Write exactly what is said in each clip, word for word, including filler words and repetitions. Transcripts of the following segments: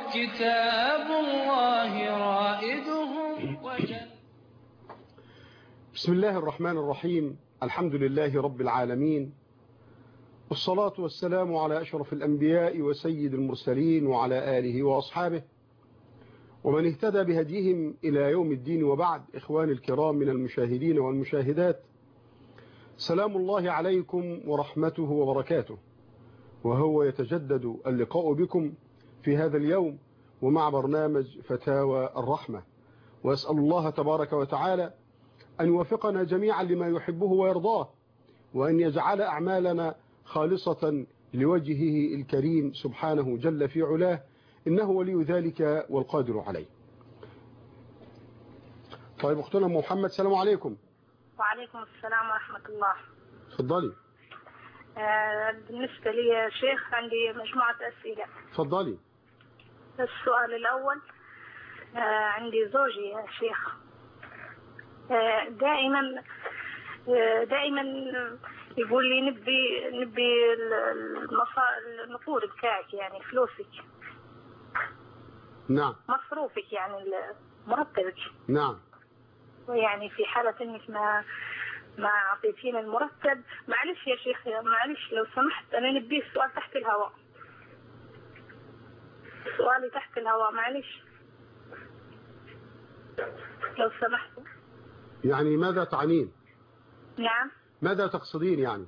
كتاب الله رائدهم وجل. بسم الله الرحمن الرحيم. الحمد لله رب العالمين، والصلاة والسلام على أشرف الأنبياء وسيد المرسلين وعلى آله وأصحابه ومن اهتدى بهديهم إلى يوم الدين، وبعد. إخواني الكرام من المشاهدين والمشاهدات، سلام الله عليكم ورحمته وبركاته، وهو يتجدد اللقاء بكم في هذا اليوم ومع برنامج فتاوى الرحمة، وأسأل الله تبارك وتعالى أن يوفقنا جميعا لما يحبه ويرضاه، وأن يجعل أعمالنا خالصة لوجهه الكريم سبحانه جل في علاه، إنه ولي ذلك والقادر عليه. طيب أختنا محمد، السلام عليكم. وعليكم السلام ورحمة الله. تفضلي. آه بالنسبة لي يا شيخ عندي مجموعة أسئلة. تفضلي. السؤال الأول، آه عندي زوجي يا شيخ، آه دائما آه دائما يقول لي نبي نبي النقود بتاعك، يعني فلوسك. نعم. مصروفك يعني مرتبك. نعم. ويعني في حالة انك ما ما اعطيتينا المرتب، معلش يا شيخ، معلش لو سمحت، انا نبي السؤال تحت الهواء، سؤالي تحت الهواء، معلش لو سمحت. يعني ماذا تعنين؟ نعم. ماذا تقصدين يعني؟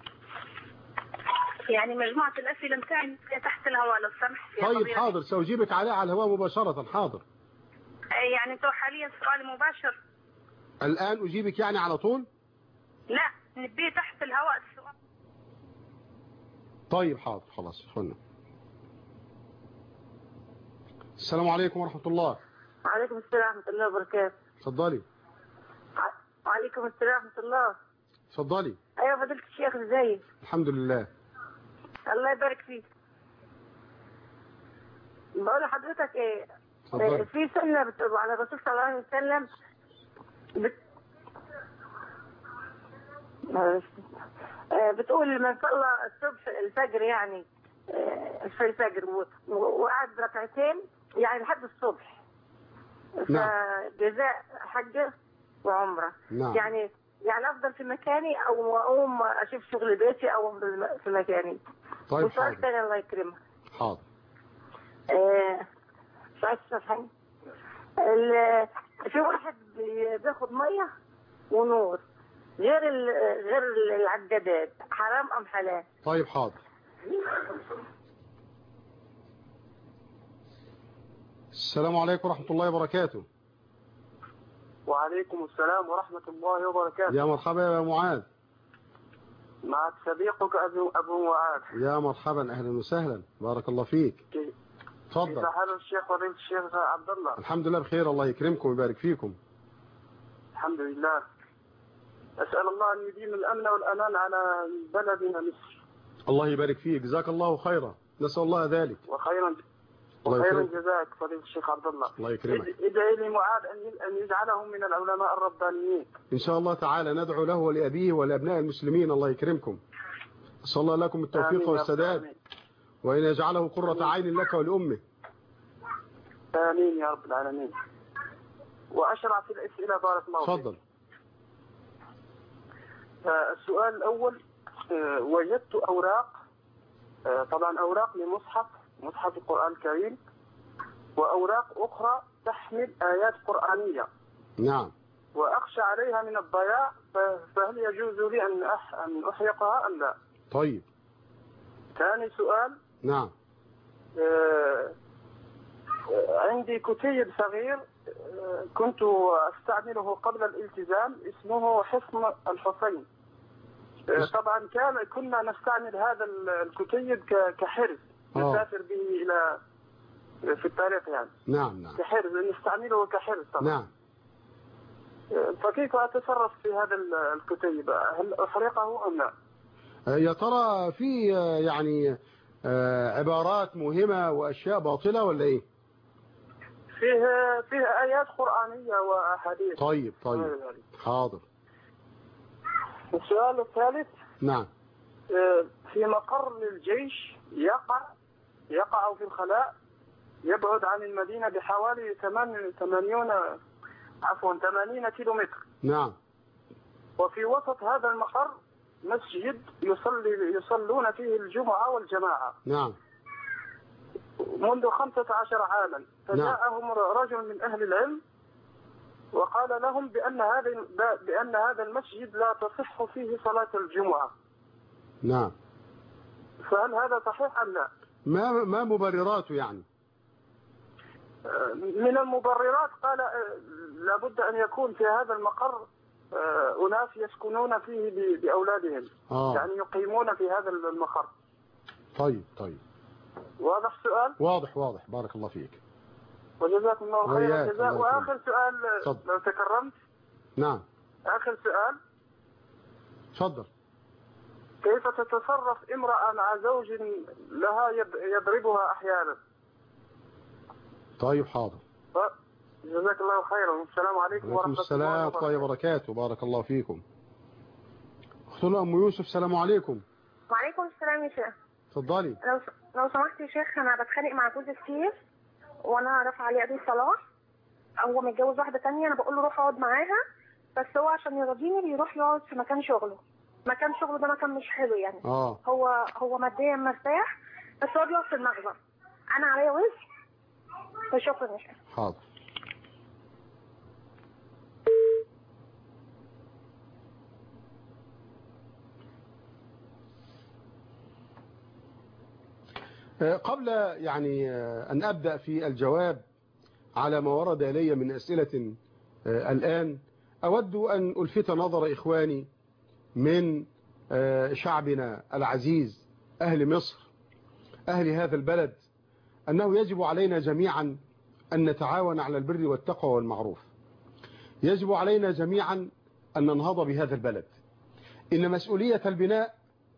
يعني مجموعة الأسئلة متاعي تحت الهواء لو سمحت. طيب حاضر، سأجيبك عليها على الهواء مباشرة. حاضر. يعني تو حاليا سؤالي مباشر الآن أجيبك يعني على طول؟ لا، نبيه تحت الهواء السؤال. طيب حاضر، خلاص خلنا. السلام عليكم ورحمة الله. وعليكم السلام ورحمة الله وبركاته. تفضلي. وعليكم السلام ورحمة الله. تفضلي. ايوه فضيلة الشيخ، ازيك؟ الحمد لله. الله يبارك فيك. بقول لحضرتك ايه، تفضلي. في سنة بتقول على الرسول صلى الله عليه وسلم بت... بتقول من صلى الصبح الفجر، يعني في الفجر وقعد ركعتين يعني لحد الصبح، نعم. فجزاء حجة وعمرة. نعم. يعني يعني افضل في مكاني او اقوم اشوف شغل بيتي او في مكاني. طيب وسؤال حاضر. ثاني الله يكرمك. حاضر. آه سؤال ثاني، في واحد بياخد ميه ونور غير غير العدادات، حرام ام حلال؟ طيب حاضر. السلام عليكم ورحمة الله وبركاته. وعليكم السلام ورحمة الله وبركاته. يا مرحبا يا معاذ. معك صديقك أبو أبو معاذ. يا مرحبا، أهلا وسهلا، بارك الله فيك. تفضل. كيف حال الشيخ فضيلة الشيخ عبد الله؟ الحمد لله بخير، الله يكرمكم ويبارك فيكم. الحمد لله. أسأل الله أن يديم الأمن والأمان على بلدنا مصر. الله يبارك فيك، جزاك الله خيرا، نسأل الله ذلك. وخيرا وخيرا جزاك فضيلة الشيخ عبد الله. الله يكرمك. ادعي لي معاذ أن يجعلهم من العلماء الربانيين إن شاء الله تعالى، ندعو له ولأبيه ولأبناء المسلمين، الله يكرمكم. أسأل الله لكم التوفيق والسداد، وأن يجعله قرة عين لك ولأمه. آمين يا رب العالمين. وأشرع في الأسئلة بارك الله فيك. تفضل. السؤال الأول، وجدت أوراق، طبعا أوراق لمصحف مصحف القرآن الكريم، وأوراق أخرى تحمل آيات قرآنية. نعم. وأخشى عليها من الضياع، فهل يجوز لي أن أن أحرقها أم لا؟ طيب. ثاني سؤال. نعم. آه عندي كتيب صغير آه كنت أستعمله قبل الالتزام، اسمه حصن الحصين. آه طبعا كان كنا نستعمل هذا الكتيب كحرز، نسافر به إلى في الطريق يعني. نعم نعم. كحرز، نستعمله كحرز طبعا. نعم. فكيف أتصرف في هذا الكتيب؟ هل أحرقه أم لا؟ يا ترى في يعني عبارات مهمة وأشياء باطلة ولا إيه؟ فيه فيه آيات قرآنية وأحاديث. طيب طيب حاضر. السؤال الثالث. نعم. في مقر للجيش يقع يقع في الخلاء يبعد عن المدينة بحوالي ثمانين عفوا ثمانين كيلو متر. نعم. وفي وسط هذا المقر مسجد يصلي يصلون فيه الجمعة والجماعة. نعم. منذ خمسة عشر عاما فجاءهم رجل من أهل العلم وقال لهم بأن هذا بأن هذا المسجد لا تصح فيه صلاة الجمعة. نعم. فهل هذا صحيح أم لا؟ ما ما مبرراته يعني؟ من المبررات قال لابد أن يكون في هذا المقر أناس يسكنون فيه بأولادهم. آه. يعني يقيمون في هذا المقر. طيب طيب. واضح السؤال؟ واضح واضح، بارك الله فيك. وجزاكم الله خير الجزاء. وآخر سؤال صدر. لو تكرمت. نعم. آخر سؤال. تفضل. كيف تتصرف امرأة مع زوج لها يضربها أحيانا؟ طيب حاضر. جزاك الله خيرا. السلام عليكم ورحمة الله وبركاته. السلام وبركاته. بارك الله فيكم. أختنا أم يوسف، السلام عليكم. وعليكم السلام يا شيخ. اتفضلي. لو لو سمحت يا شيخ، أنا بتخانق مع جوزي كتير وأنا رافعة عليه قضية طلاق. هو متجوز واحدة تانية، أنا بقول له روح اقعد معاها، بس هو عشان يرضيني بيروح يقعد في مكان شغله. مكان شغله ده مكان مش حلو يعني. اه هو هو ماديا مرتاح بس هو بيقعد في المخزن. أنا عليا وزن. فشكرا يا شيخ. حاضر. قبل يعني أن أبدأ في الجواب على ما ورد إلي من أسئلة الآن، أود أن ألفت نظر إخواني من شعبنا العزيز أهل مصر، أهل هذا البلد، أنه يجب علينا جميعا أن نتعاون على البر والتقوى والمعروف. يجب علينا جميعا أن ننهض بهذا البلد. إن مسؤولية البناء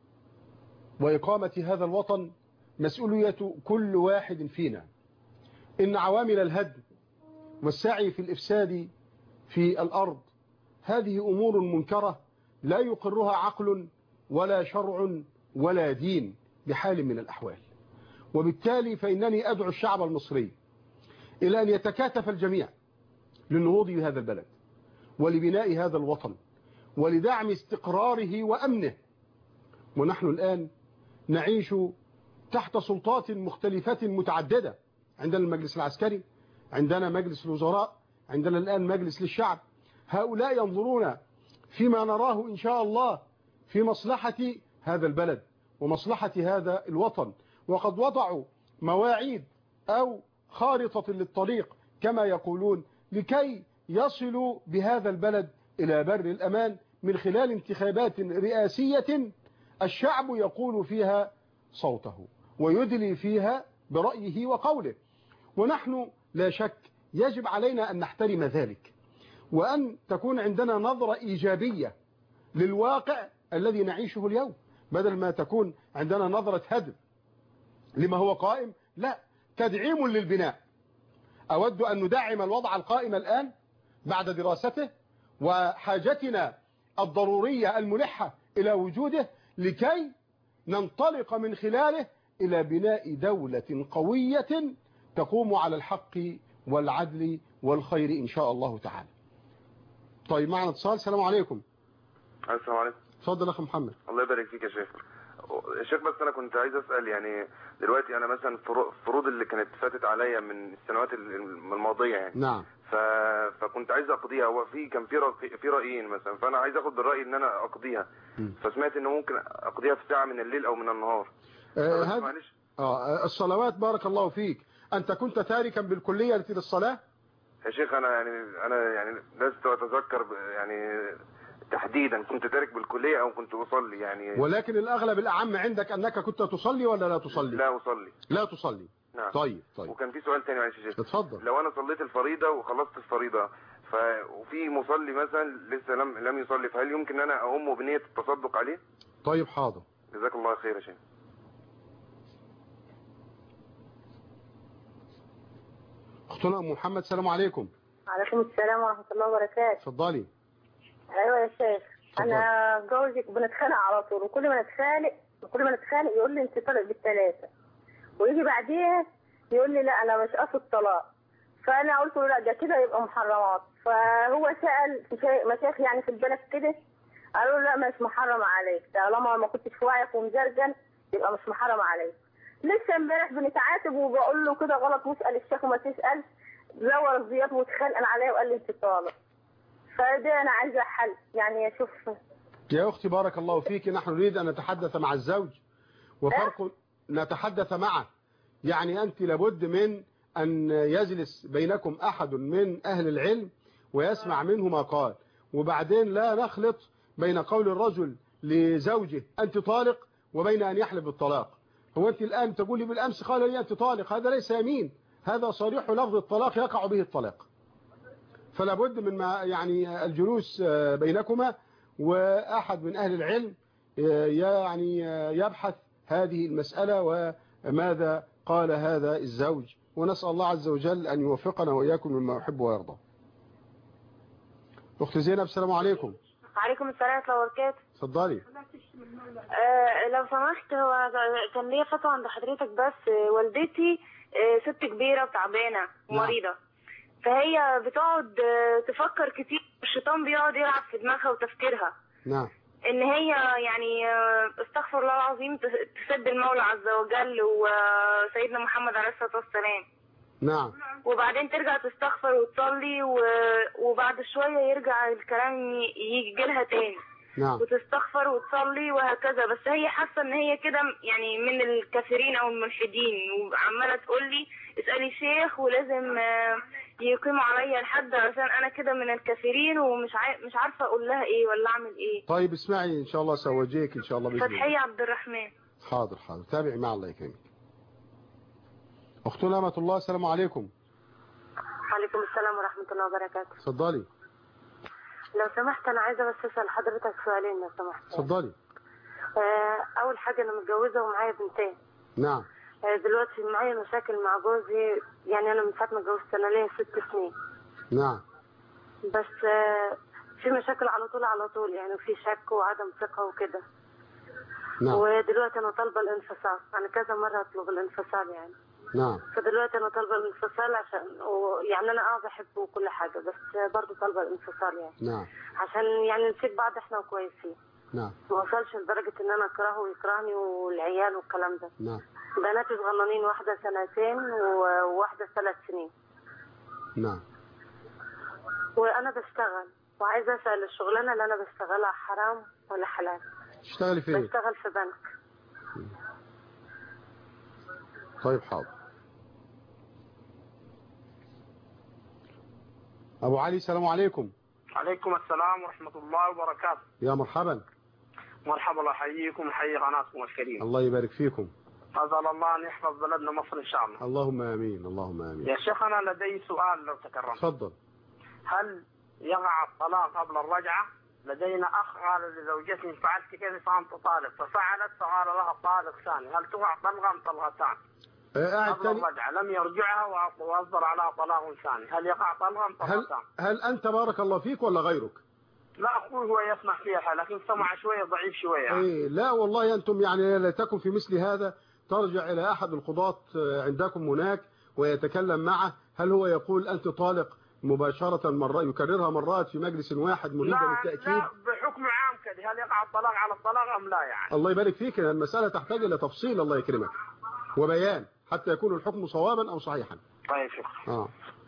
وإقامة هذا الوطن مسؤولية كل واحد فينا. إن عوامل الهدم والسعي في الإفساد في الأرض هذه أمور منكرة لا يقرها عقل ولا شرع ولا دين بحال من الأحوال. وبالتالي فإنني أدعو الشعب المصري إلى أن يتكاتف الجميع للنهوض بهذا البلد ولبناء هذا الوطن ولدعم استقراره وأمنه. ونحن الآن نعيش تحت سلطات مختلفة متعددة. عندنا المجلس العسكري، عندنا مجلس الوزراء، عندنا الآن مجلس للشعب. هؤلاء ينظرون فيما نراه إن شاء الله في مصلحة هذا البلد ومصلحة هذا الوطن، وقد وضعوا مواعيد أو خارطة للطريق كما يقولون لكي يصلوا بهذا البلد إلى بر الأمان من خلال انتخابات رئاسية الشعب يقول فيها صوته ويدلي فيها برأيه وقوله. ونحن لا شك يجب علينا أن نحترم ذلك، وأن تكون عندنا نظرة إيجابية للواقع الذي نعيشه اليوم، بدل ما تكون عندنا نظرة هدم لما هو قائم. لا، تدعيم للبناء. أود أن ندعم الوضع القائم الآن بعد دراسته وحاجتنا الضرورية الملحة إلى وجوده لكي ننطلق من خلاله إلى بناء دولة قوية تقوم على الحق والعدل والخير إن شاء الله تعالى. طيب معنا اتصال. السلام عليكم. السلام عليكم. اتفضل أخي محمد. الله يبارك فيك يا شيخ. يا شيخ بس أنا كنت عايز أسأل، يعني دلوقتي أنا مثلا الفروض اللي كانت فاتت عليا من السنوات الماضية يعني نعم ف... فكنت عايز أقضيها. هو في كان في رأي... في رأيين مثلا، فأنا عايز أخد بالرأي إن أنا أقضيها. م. فسمعت إنه ممكن أقضيها في ساعة من الليل أو من النهار. آه هذا معلش آه الصلوات. بارك الله فيك. أنت كنت تاركا بالكلية للصلاة؟ يا شيخ أنا يعني أنا يعني لست أتذكر يعني تحديدا كنت تارك بالكلية أو كنت أصلي يعني. ولكن الأغلب الأعم عندك أنك كنت تصلي ولا لا تصلي؟ لا أصلي. لا تصلي. نعم. طيب طيب. وكان في سؤال تاني معلش يا شيخ. اتفضل. لو أنا صليت الفريضة وخلصت الفريضة ف... وفي مصلي مثلا لسه لم لم يصلي، فهل يمكن أن أنا أقوم بنية التصدق عليه؟ طيب حاضر. جزاك الله خير يا شيخ. أختنا أم محمد، السلام عليكم. وعليكم السلام ورحمة الله وبركاته. اتفضلي. ايوه يا شيخ. انا جوزي بنتخانق على طول، وكل ما نتخانق وكل ما نتخانق يقول لي انت طالق بالثلاثه، ويجي بعديها يقول لي لا انا مش قصد طلاق. فانا قلت له لا ده كده يبقى محرمات. فهو سال مشايخ يعني في البلد كده، قالوا له لا مش محرم عليك، طالما ما كنتش في وعيك ومزرجن يبقى مش محرم عليك. لسه امبارح بنتعاتب وبقول له كده غلط واسال الشيخ وما تسال، زور الزياط واتخانقن عليا وقال لي انت طالق. فده انا عايزه حل يعني اشوف. يا اختي بارك الله فيك، نحن نريد ان نتحدث مع الزوج وفرق نتحدث معه. يعني انت لابد من ان يجلس بينكم احد من اهل العلم ويسمع منه ما قال، وبعدين لا نخلط بين قول الرجل لزوجه انت طالق وبين ان يحلف بالطلاق. هو انت الان تقولي بالامس قال لي انت طالق، هذا ليس يمين، هذا صريح لفظ الطلاق يقع به الطلاق. فلا بد من ما يعني الجلوس بينكما واحد من اهل العلم يعني يبحث هذه المسألة وماذا قال هذا الزوج، ونسأل الله عز وجل أن يوفقنا وإياكم مما يحب ويرضى. أخت زينب السلام عليكم. وعليكم السلام ورحمة الله وبركاته. اتفضلي. آه لو سمحت، هو كان ليا فتوى عند حضرتك، بس والدتي آه ست كبيرة وتعبانة ومريضة. نعم. فهي بتقعد آه تفكر كتير، الشيطان بيقعد يلعب في دماغها وتفكيرها. نعم. ان هي يعني استغفر الله العظيم تسب المولى عز وجل وسيدنا محمد عليه الصلاة والسلام. نعم. وبعدين ترجع تستغفر وتصلي وبعد شوية يرجع الكلام يجي لها تاني. نعم. وتستغفر وتصلي وهكذا. بس هي حاسة ان هي كده يعني من الكافرين او الملحدين، وعمالة تقول لي اسألي شيخ ولازم يقيموا عليا الحد عشان انا كده من الكافرين، ومش عارف مش عارفه اقول لها ايه ولا اعمل ايه. طيب اسمعي ان شاء الله سوجيك ان شاء الله باذن الله. فتحية عبد الرحمن. حاضر حاضر، تابعي مع الله يكرمك. اختنا امة الله السلام عليكم. وعليكم السلام ورحمه الله وبركاته. اتفضلي. لو سمحت انا عايزه بس اسال حضرتك سؤالين لو سمحت. اتفضلي. آه اول حاجه انا متجوزه ومعايا بنتين. نعم. دلوقتي معايا مشاكل مع جوزي، يعني انا من ساعه ما اتجوزت انا ليا ست سنين. نعم. بس في مشاكل على طول على طول، يعني في شك وعدم ثقه وكده. نعم. ودلوقتي انا طالبه الانفصال، انا كذا مره اطلب الانفصال يعني. نعم. فدلوقتي انا طالبه الانفصال عشان يعني انا اه بحبه وكل حاجه، بس برضه طالبه الانفصال يعني. نعم. عشان يعني نسيب بعض احنا وكويسين. نعم. ما وصلش لدرجه ان انا اكرهه ويكرهني والعيال والكلام ده. نعم. بناتي صغننين، واحدة سنتين وواحدة ثلاث سنين. نعم. وأنا بشتغل وعايزة أسأل، الشغلانة اللي أنا بشتغلها حرام ولا حلال؟ تشتغلي فين؟ بشتغل في بنك. طيب حاضر. أبو علي السلام عليكم. عليكم السلام ورحمة الله وبركاته. يا مرحبا. مرحبا، الله يحييكم ويحيي قناتكم الكريمة. الله يبارك فيكم. أسأل الله أن يحفظ بلدنا مصر إن شاء الله. اللهم آمين اللهم آمين. يا شيخ أنا لدي سؤال لو تكرمت. تفضل. هل يقع الطلاق قبل الرجعة؟ لدينا أخ قال لزوجته فعلت كذا فأنت طالق، ففعلت فقال لها طالق ثاني، هل تقع طلقة أم طلقتان؟ قبل الرجعة لم يرجعها وأصدر عليها طلاق ثاني، هل يقع طلقة أم طلقتان؟ هل, هل أنت بارك الله فيك ولا غيرك؟ لا أخوه هو يسمع فيها لكن سمع شوية ضعيف شوية يعني. إيه لا والله أنتم يعني لا تكن في مثل هذا، ترجع إلى أحد القضاة عندكم هناك ويتكلم معه، هل هو يقول أنت طالق مباشرة مرة يكررها مرات في مجلس واحد مريدا للتأكيد؟ لا بحكم عام كده، هل يقع الطلاق على الطلاق أم لا يعني؟ الله يبارك فيك، المسألة تحتاج إلى تفصيل الله يكرمك وبيان حتى يكون الحكم صوابا أو صحيحا. طيب شكرا. آه.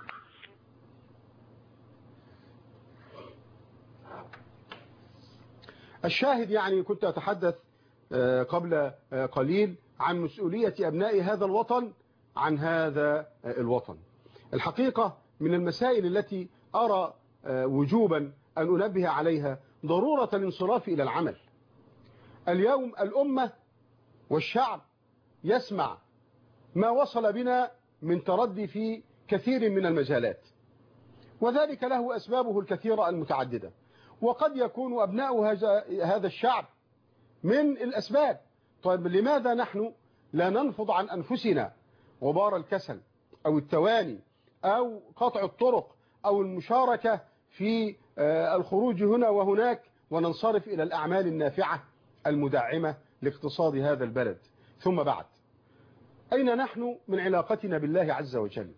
الشاهد يعني كنت أتحدث قبل قليل عن مسؤولية أبناء هذا الوطن عن هذا الوطن. الحقيقة من المسائل التي أرى وجوبا أن أنبه عليها ضرورة الانصراف إلى العمل. اليوم الأمة والشعب يسمع ما وصل بنا من تردي في كثير من المجالات، وذلك له أسبابه الكثيرة المتعددة، وقد يكون أبناء هذا الشعب من الأسباب. طيب لماذا نحن لا ننفض عن أنفسنا غبار الكسل أو التواني أو قطع الطرق أو المشاركة في الخروج هنا وهناك، وننصرف إلى الأعمال النافعة المدعمة لاقتصاد هذا البلد؟ ثم بعد، أين نحن من علاقتنا بالله عز وجل؟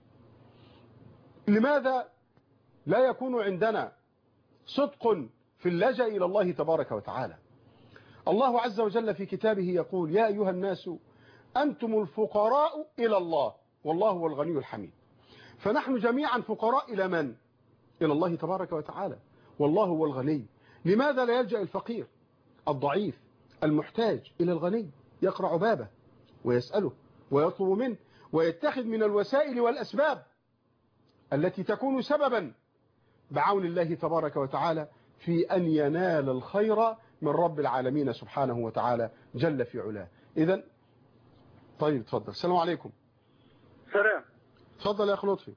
لماذا لا يكون عندنا صدق في اللجأ إلى الله تبارك وتعالى؟ الله عز وجل في كتابه يقول: يا أيها الناس أنتم الفقراء إلى الله والله هو الغني الحميد. فنحن جميعا فقراء إلى من؟ إلى الله تبارك وتعالى، والله هو الغني. لماذا لا يلجأ الفقير الضعيف المحتاج إلى الغني؟ يقرع بابه ويسأله ويطلب منه ويتخذ من الوسائل والأسباب التي تكون سببا بعون الله تبارك وتعالى في أن ينال الخير من رب العالمين سبحانه وتعالى جل في علاه. إذن طيب تفضل. السلام عليكم. سلام. تفضل يا أخي لطفي.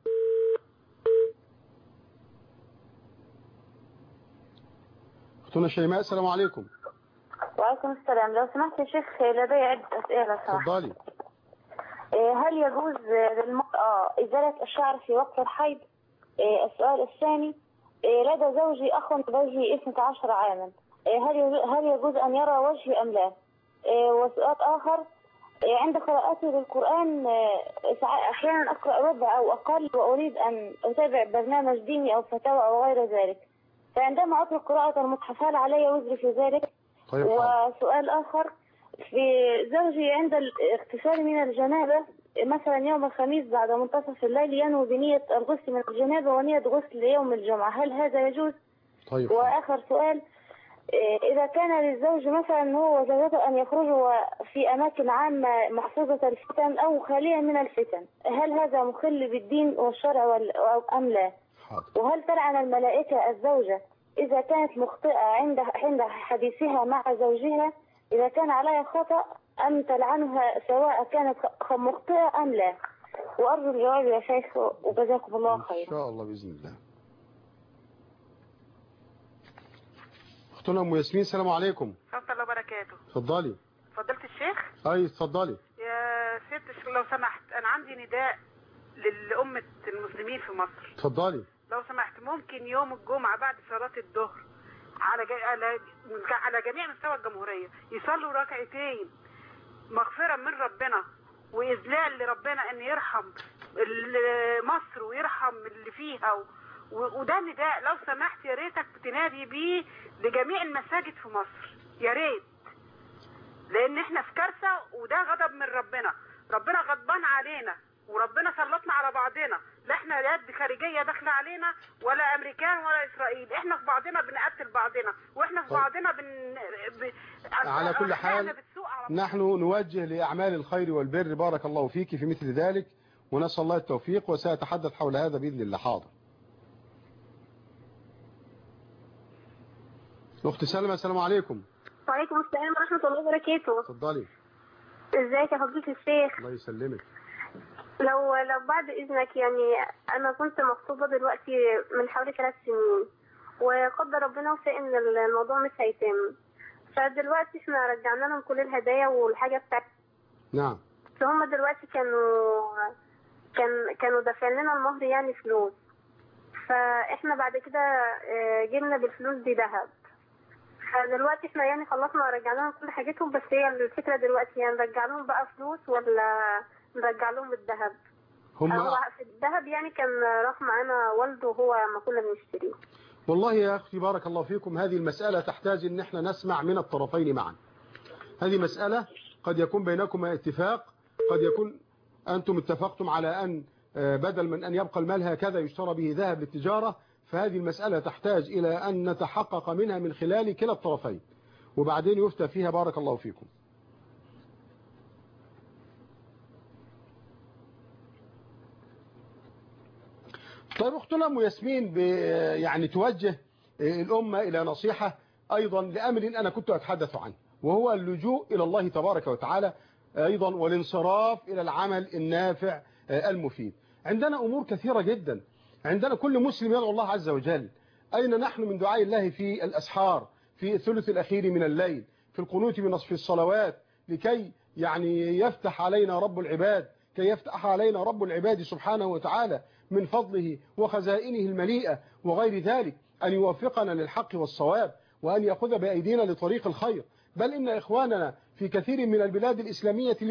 أختنا شيماء السلام عليكم. وعليكم السلام. لو سمحت يا شيخ لدي عدة أسئلة صراحة. تفضلي. هل يجوز للمرأة إزالة الشعر في وقت الحيض؟ السؤال الثاني: لدى زوجي أخ بوجهه اثنتي عشرة عاما، هل هل يجوز أن يرى وجهي أم لا؟ وسؤال آخر: عند قراءتي للقرآن أحيانا أقرأ ربع أو أقل وأريد أن أتابع برنامج ديني أو فتاوى أو غير ذلك، فعندما أترك قراءة المصحف هل علي وزر في ذلك؟ طيب. وسؤال آخر: في زوجي عند الاغتسال من الجنابة مثلا يوم الخميس بعد منتصف الليل ينوي بنية الغسل من الجنابة ونية غسل يوم الجمعة، هل هذا يجوز؟ طيب. وآخر سؤال: إذا كان للزوج مثلا هو وزوجته أن يخرجوا في أماكن عامة محفوظة الفتن أو خالية من الفتن، هل هذا مخل بالدين والشرع أم لا؟ وهل تلعن الملائكة الزوجة إذا كانت مخطئة عند عند حديثها مع زوجها إذا كان عليها خطأ، أم تلعنها سواء كانت مخطئة أم لا؟ وأرجو الجواب يا شيخ وجزاكم الله خير. إن شاء الله بإذن الله. أختنا أم ياسمين السلام عليكم. ورحمة الله وبركاته. اتفضلي. فضلت الشيخ؟ أي اتفضلي. يا ست الشيخ لو سمحت، أنا عندي نداء لأمة المسلمين في مصر. اتفضلي. لو سمحت ممكن يوم الجمعة بعد صلاة الظهر على على على جميع مستوى الجمهورية يصلوا ركعتين مغفرة من ربنا وإذلال لربنا أن يرحم مصر ويرحم اللي فيها، وده نداء لو سمحت يا ريتك تنادي بيه لجميع المساجد في مصر يا ريت، لأن احنا في كارثة وده غضب من ربنا. ربنا غضبان علينا وربنا سلطنا على بعضنا، لا احنا يد خارجيه داخله علينا ولا امريكان ولا اسرائيل، احنا في بعضنا بنقتل بعضنا واحنا في طيب. بعضنا بن ب... على كل حال نحن نوجه لاعمال الخير والبر. بارك الله فيك في مثل ذلك ونسال الله التوفيق، وسأتحدث حول هذا باذن الله. حاضر. الاخت سلمى السلام عليكم. وعليكم السلام ورحمه الله وبركاته. اتفضلي. ازيك يا فضيله الشيخ؟ الله يسلمك. لو لو بعد إذنك يعني أنا كنت مخطوبة دلوقتي من حوالي ثلاث سنين وقدر ربنا وشاء إن الموضوع مش هيتم، فدلوقتي إحنا رجعنا لهم كل الهدايا والحاجة بتاعت. نعم. فهم دلوقتي كانوا كان كانوا دافعين لنا المهر يعني فلوس، فإحنا بعد كده جبنا بالفلوس دي ذهب، فدلوقتي إحنا يعني خلصنا رجعنا لهم كل حاجتهم، بس هي الفكرة دلوقتي يعني نرجع لهم بقى فلوس ولا نرجع لهم الذهب؟ هم هو في الذهب يعني كان راح معانا والده وهو ما كنا بنشتريه. والله يا أختي بارك الله فيكم، هذه المسألة تحتاج ان احنا نسمع من الطرفين معا. هذه مسألة قد يكون بينكما اتفاق، قد يكون أنتم اتفقتم على أن بدل من أن يبقى المال هكذا يشترى به ذهب للتجارة، فهذه المسألة تحتاج إلى أن نتحقق منها من خلال كلا الطرفين وبعدين يفتى فيها. بارك الله فيكم. طيب أختنا أم ياسمين يعني توجه الأمة إلى نصيحة أيضا لأمر أنا كنت أتحدث عنه، وهو اللجوء إلى الله تبارك وتعالى أيضا والانصراف إلى العمل النافع المفيد. عندنا أمور كثيرة جدا، عندنا كل مسلم يدعو الله عز وجل. أين نحن من دعاء الله في الأسحار، في الثلث الأخير من الليل، في القنوت بنصف الصلوات، لكي يعني يفتح علينا رب العباد، كي يفتح علينا رب العباد سبحانه وتعالى من فضله وخزائنه المليئة وغير ذلك، أن يوفقنا للحق والصواب وأن يأخذ بأيدينا لطريق الخير. بل إن إخواننا في كثير من البلاد الإسلامية اليوم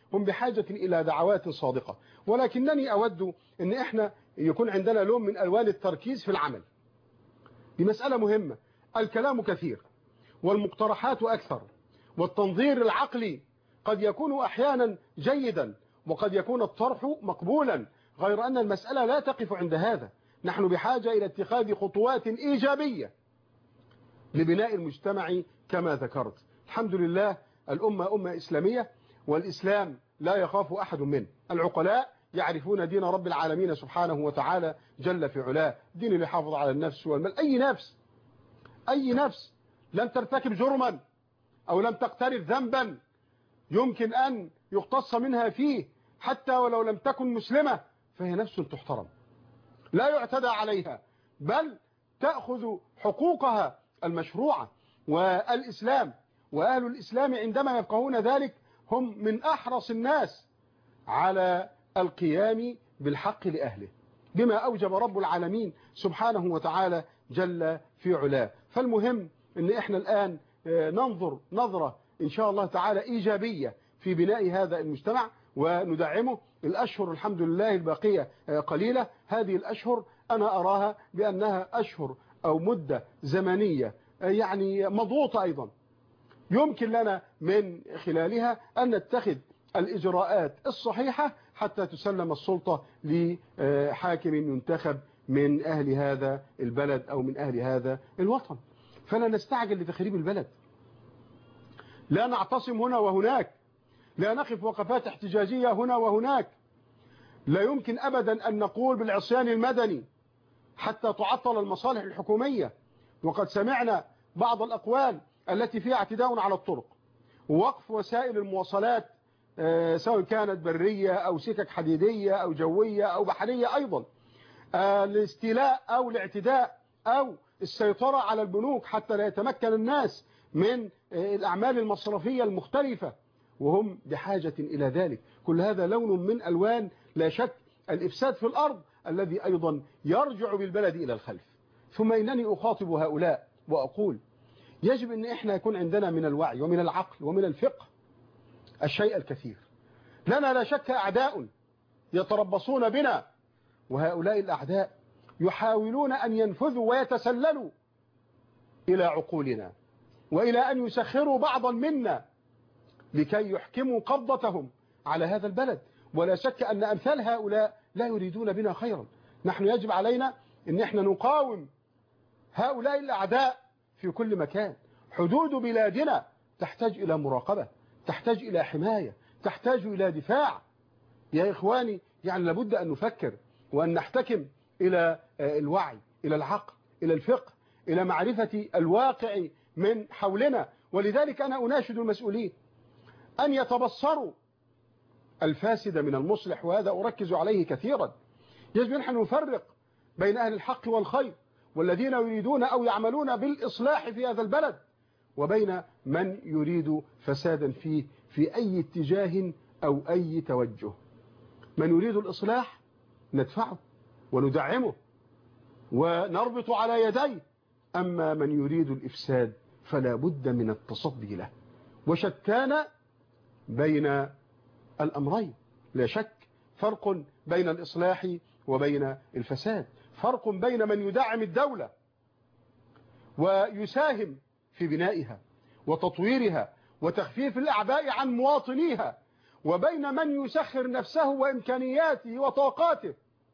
هم بحاجة إلى دعوات صادقة. ولكنني أود أن إحنا يكون عندنا لون من ألوان التركيز في العمل. دي مسألة مهمة. الكلام كثير والمقترحات أكثر، والتنظير العقلي قد يكون أحيانا جيدا، وقد يكون الطرح مقبولا، غير أن المسألة لا تقف عند هذا. نحن بحاجة إلى اتخاذ خطوات إيجابية لبناء المجتمع كما ذكرت. الحمد لله الأمة أمة إسلامية، والإسلام لا يخاف أحد منه. العقلاء يعرفون دين رب العالمين سبحانه وتعالى جل في علاه، دين اللي يحافظ على النفس والمال. أي نفس أي نفس لم ترتكب جرما أو لم تقترف ذنبا يمكن أن يقتص منها فيه، حتى ولو لم تكن مسلمة، فهي نفس تحترم لا يعتدى عليها، بل تأخذ حقوقها المشروعة. والإسلام وأهل الإسلام عندما يفقهون ذلك هم من أحرص الناس على القيام بالحق لأهله، بما أوجب رب العالمين سبحانه وتعالى جل في علاه. فالمهم أن إحنا الآن ننظر نظرة إن شاء الله تعالى إيجابية في بناء هذا المجتمع وندعمه. الأشهر الحمد لله الباقية قليلة. هذه الأشهر أنا أراها بأنها أشهر أو مدة زمنية يعني مضغوطة أيضا، يمكن لنا من خلالها أن نتخذ الإجراءات الصحيحة حتى تسلم السلطة لحاكم ينتخب من أهل هذا البلد أو من أهل هذا الوطن. فلا نستعجل لتخريب البلد، لا نعتصم هنا وهناك، لا نقف وقفات احتجاجية هنا وهناك. لا يمكن أبدا أن نقول بالعصيان المدني حتى تعطل المصالح الحكومية. وقد سمعنا بعض الأقوال التي فيها اعتداء على الطرق، ووقف وسائل المواصلات سواء كانت برية أو سكك حديدية أو جوية أو بحرية أيضا، الاستيلاء أو الاعتداء أو السيطرة على البنوك حتى لا يتمكن الناس من الأعمال المصرفية المختلفة، وهم بحاجة إلى ذلك. كل هذا لون من ألوان لا شك الإفساد في الأرض الذي أيضا يرجع بالبلد إلى الخلف. ثم إنني أخاطب هؤلاء وأقول يجب أن إحنا يكون عندنا من الوعي ومن العقل ومن الفقه الشيء الكثير. لنا لا شك أعداء يتربصون بنا، وهؤلاء الأعداء يحاولون أن ينفذوا ويتسللوا إلى عقولنا وإلى أن يسخروا بعضا منا لكي يحكموا قبضتهم على هذا البلد. ولا شك أن أمثال هؤلاء لا يريدون بنا خيرا. نحن يجب علينا أن احنا نقاوم هؤلاء الأعداء في كل مكان. حدود بلادنا تحتاج إلى مراقبة، تحتاج إلى حماية، تحتاج إلى دفاع. يا إخواني يعني لابد أن نفكر وأن نحتكم إلى الوعي، إلى العقل، إلى الفقه، إلى معرفة الواقع من حولنا. ولذلك أنا أناشد المسؤولين أن يتبصروا الفاسد من المصلح، وهذا أركز عليه كثيرا. يجب أن نفرق بين أهل الحق والخير والذين يريدون أو يعملون بالإصلاح في هذا البلد، وبين من يريد فسادا فيه في أي اتجاه أو أي توجه. من يريد الإصلاح ندفعه وندعمه ونربط على يديه، أما من يريد الإفساد فلا بد من التصدي له. وشتان بين الأمرين، لا شك فرق بين الإصلاح وبين الفساد، فرق بين من يدعم الدولة ويساهم في بنائها وتطويرها وتخفيف الأعباء عن مواطنيها، وبين من يسخر نفسه وإمكانياته وطاقاته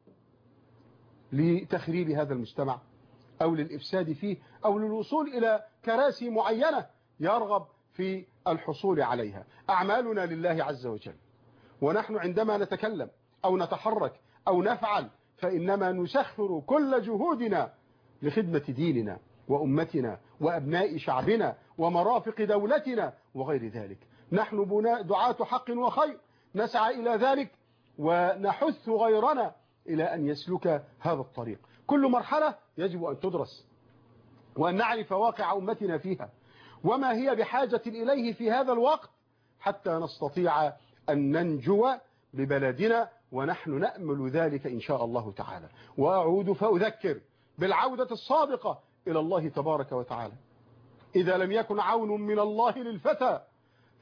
لتخريب هذا المجتمع أو للإفساد فيه أو للوصول إلى كراسي معينة يرغب في الحصول عليها. أعمالنا لله عز وجل، ونحن عندما نتكلم أو نتحرك أو نفعل فإنما نسخر كل جهودنا لخدمة ديننا وأمتنا وأبناء شعبنا ومرافق دولتنا وغير ذلك. نحن دعاة حق وخير، نسعى إلى ذلك ونحث غيرنا إلى أن يسلك هذا الطريق. كل مرحلة يجب أن تدرس وأن نعرف واقع أمتنا فيها وما هي بحاجة إليه في هذا الوقت حتى نستطيع أن ننجو ببلدنا، ونحن نأمل ذلك إن شاء الله تعالى. وأعود فأذكر بالعودة الصادقة إلى الله تبارك وتعالى. إذا لم يكن عون من الله للفتى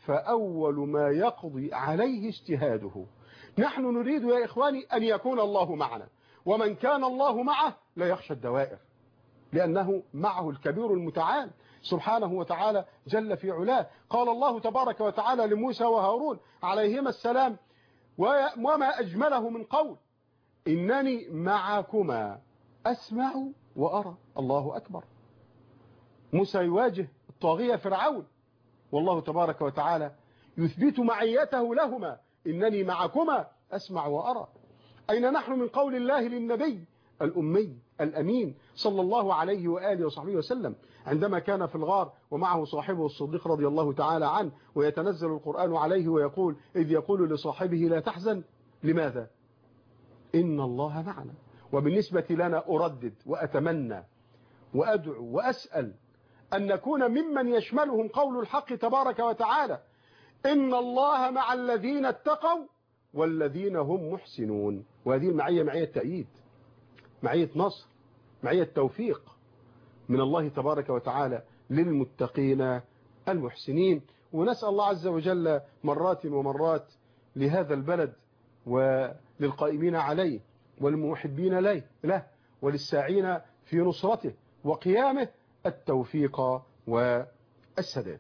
فأول ما يقضي عليه اجتهاده. نحن نريد يا إخواني أن يكون الله معنا، ومن كان الله معه لا يخشى الدوائر، لأنه معه الكبير المتعال سبحانه وتعالى جل في علاه. قال الله تبارك وتعالى لموسى وهارون عليهما السلام وما أجمله من قول إنني معكما أسمع وأرى. الله أكبر. موسى يواجه الطاغية فرعون، والله تبارك وتعالى يثبت معيته لهما، إنني معكما أسمع وأرى. أين نحن من قول الله للنبي الأمي الأمين صلى الله عليه وآله وصحبه وسلم عندما كان في الغار ومعه صاحبه الصديق رضي الله تعالى عنه، ويتنزل القرآن عليه ويقول إذ يقول لصاحبه لا تحزن. لماذا؟ إن الله معنا. وبالنسبة لنا أردد وأتمنى وأدعو وأسأل أن نكون ممن يشملهم قول الحق تبارك وتعالى إن الله مع الذين اتقوا والذين هم محسنون. وهذه المعية معية تأييد، معية نصر، معية توفيق من الله تبارك وتعالى للمتقين المحسنين. ونسأل الله عز وجل مرات ومرات لهذا البلد وللقائمين عليه والمحبين له له وللساعين في نصرته وقيامه التوفيق والسداد.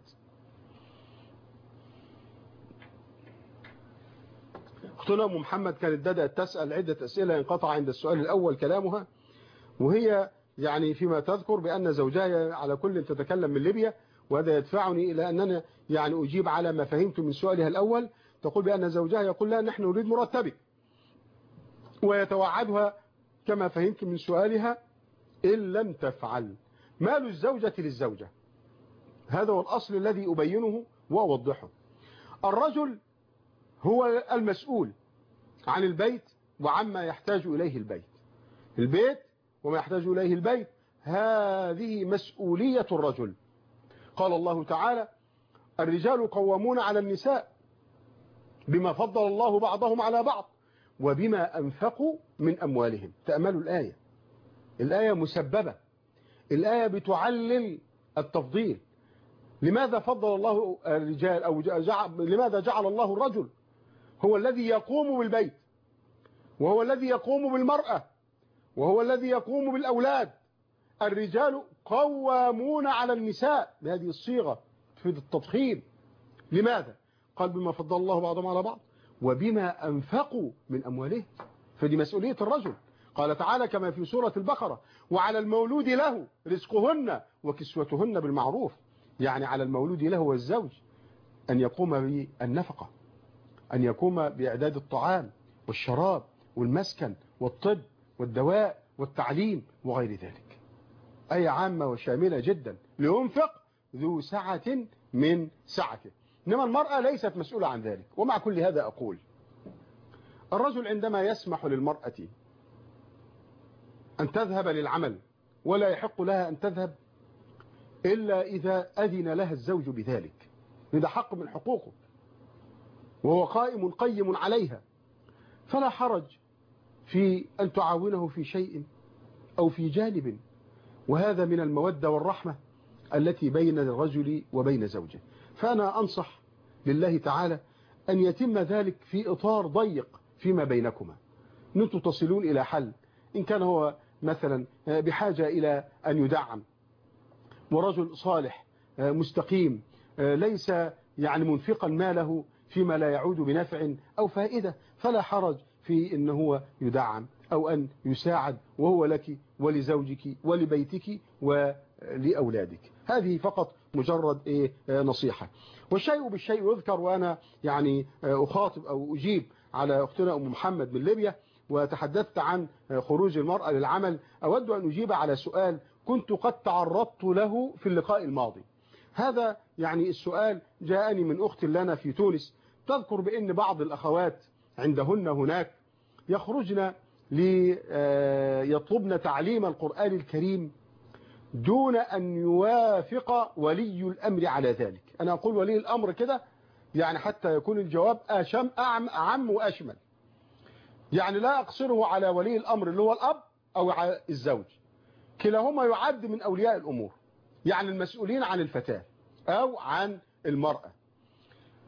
أختنا أم محمد كانت بدأت تسأل عدة أسئلة انقطع عند السؤال الأول كلامها، وهي يعني فيما تذكر بأن زوجها على كل تتكلم من ليبيا، وهذا يدفعني إلى أننا يعني أجيب على ما فهمت من سؤالها الأول. تقول بأن زوجها يقول لها نحن نريد مرتبك، ويتوعدها كما فهمت من سؤالها إن لم تفعل. مال الزوجة للزوجة، هذا هو الأصل الذي أبينه وأوضحه. الرجل هو المسؤول عن البيت وعما يحتاج إليه البيت. البيت وما يحتاج إليه البيت هذه مسؤولية الرجل. قال الله تعالى الرجال قوامون على النساء بما فضل الله بعضهم على بعض وبما أنفقوا من أموالهم. تأملوا الآية، الآية مسببة، الآية بتعلل التفضيل. لماذا فضل الله الرجال أو جعل لماذا جعل الله الرجل هو الذي يقوم بالبيت، وهو الذي يقوم بالمرأة، وهو الذي يقوم بالأولاد؟ الرجال قوامون على النساء بهذه الصيغة في التضخيم. لماذا؟ قال بما فضل الله بعضهم على بعض وبما أنفقوا من أموالهم، فدي مسؤولية الرجل. قال تعالى كما في سورة البقرة وعلى المولود له رزقهن وكسوتهن بالمعروف. يعني على المولود له والزوج أن يقوم بالنفقة، أن يقوم بإعداد الطعام والشراب والمسكن والطب والدواء والتعليم وغير ذلك. أي عامة وشاملة جدا، لينفق ذو سعة من سعته. إنما المرأة ليست مسؤولة عن ذلك. ومع كل هذا أقول الرجل عندما يسمح للمرأة أن تذهب للعمل ولا يحق لها أن تذهب إلا إذا أذن لها الزوج بذلك، هذا حق من حقوقه وهو قائم قيم عليها، فلا حرج في أن تعاونه في شيء أو في جانب، وهذا من المودة والرحمة التي بين الرجل وبين زوجه. فأنا أنصح لله تعالى أن يتم ذلك في إطار ضيق فيما بينكما، أنتم تصلون إلى حل. إن كان هو مثلا بحاجة إلى أن يدعم ورجل صالح مستقيم ليس يعني منفقا ماله فيما لا يعود بنفع أو فائدة، فلا حرج في أنه هو يدعم أو أن يساعد، وهو لك ولزوجك ولبيتك ولأولادك. هذه فقط مجرد إيه نصيحة. والشيء بالشيء يذكر. وأنا يعني أخاطب أو أجيب على أختنا أم محمد من ليبيا وتحدثت عن خروج المرأة للعمل، أود أن أجيب على سؤال كنت قد تعرضت له في اللقاء الماضي. هذا يعني السؤال جاءني من أخت لنا في تونس تذكر بأن بعض الأخوات عندهن هناك يخرجن ليطلبن تعليم القرآن الكريم دون أن يوافق ولي الأمر على ذلك. أنا أقول ولي الأمر كده يعني حتى يكون الجواب أشم أعم, أعم وأشمل، يعني لا أقصره على ولي الأمر اللي هو الأب أو على الزوج، كلاهما يعد من أولياء الأمور، يعني المسؤولين عن الفتاة أو عن المرأة.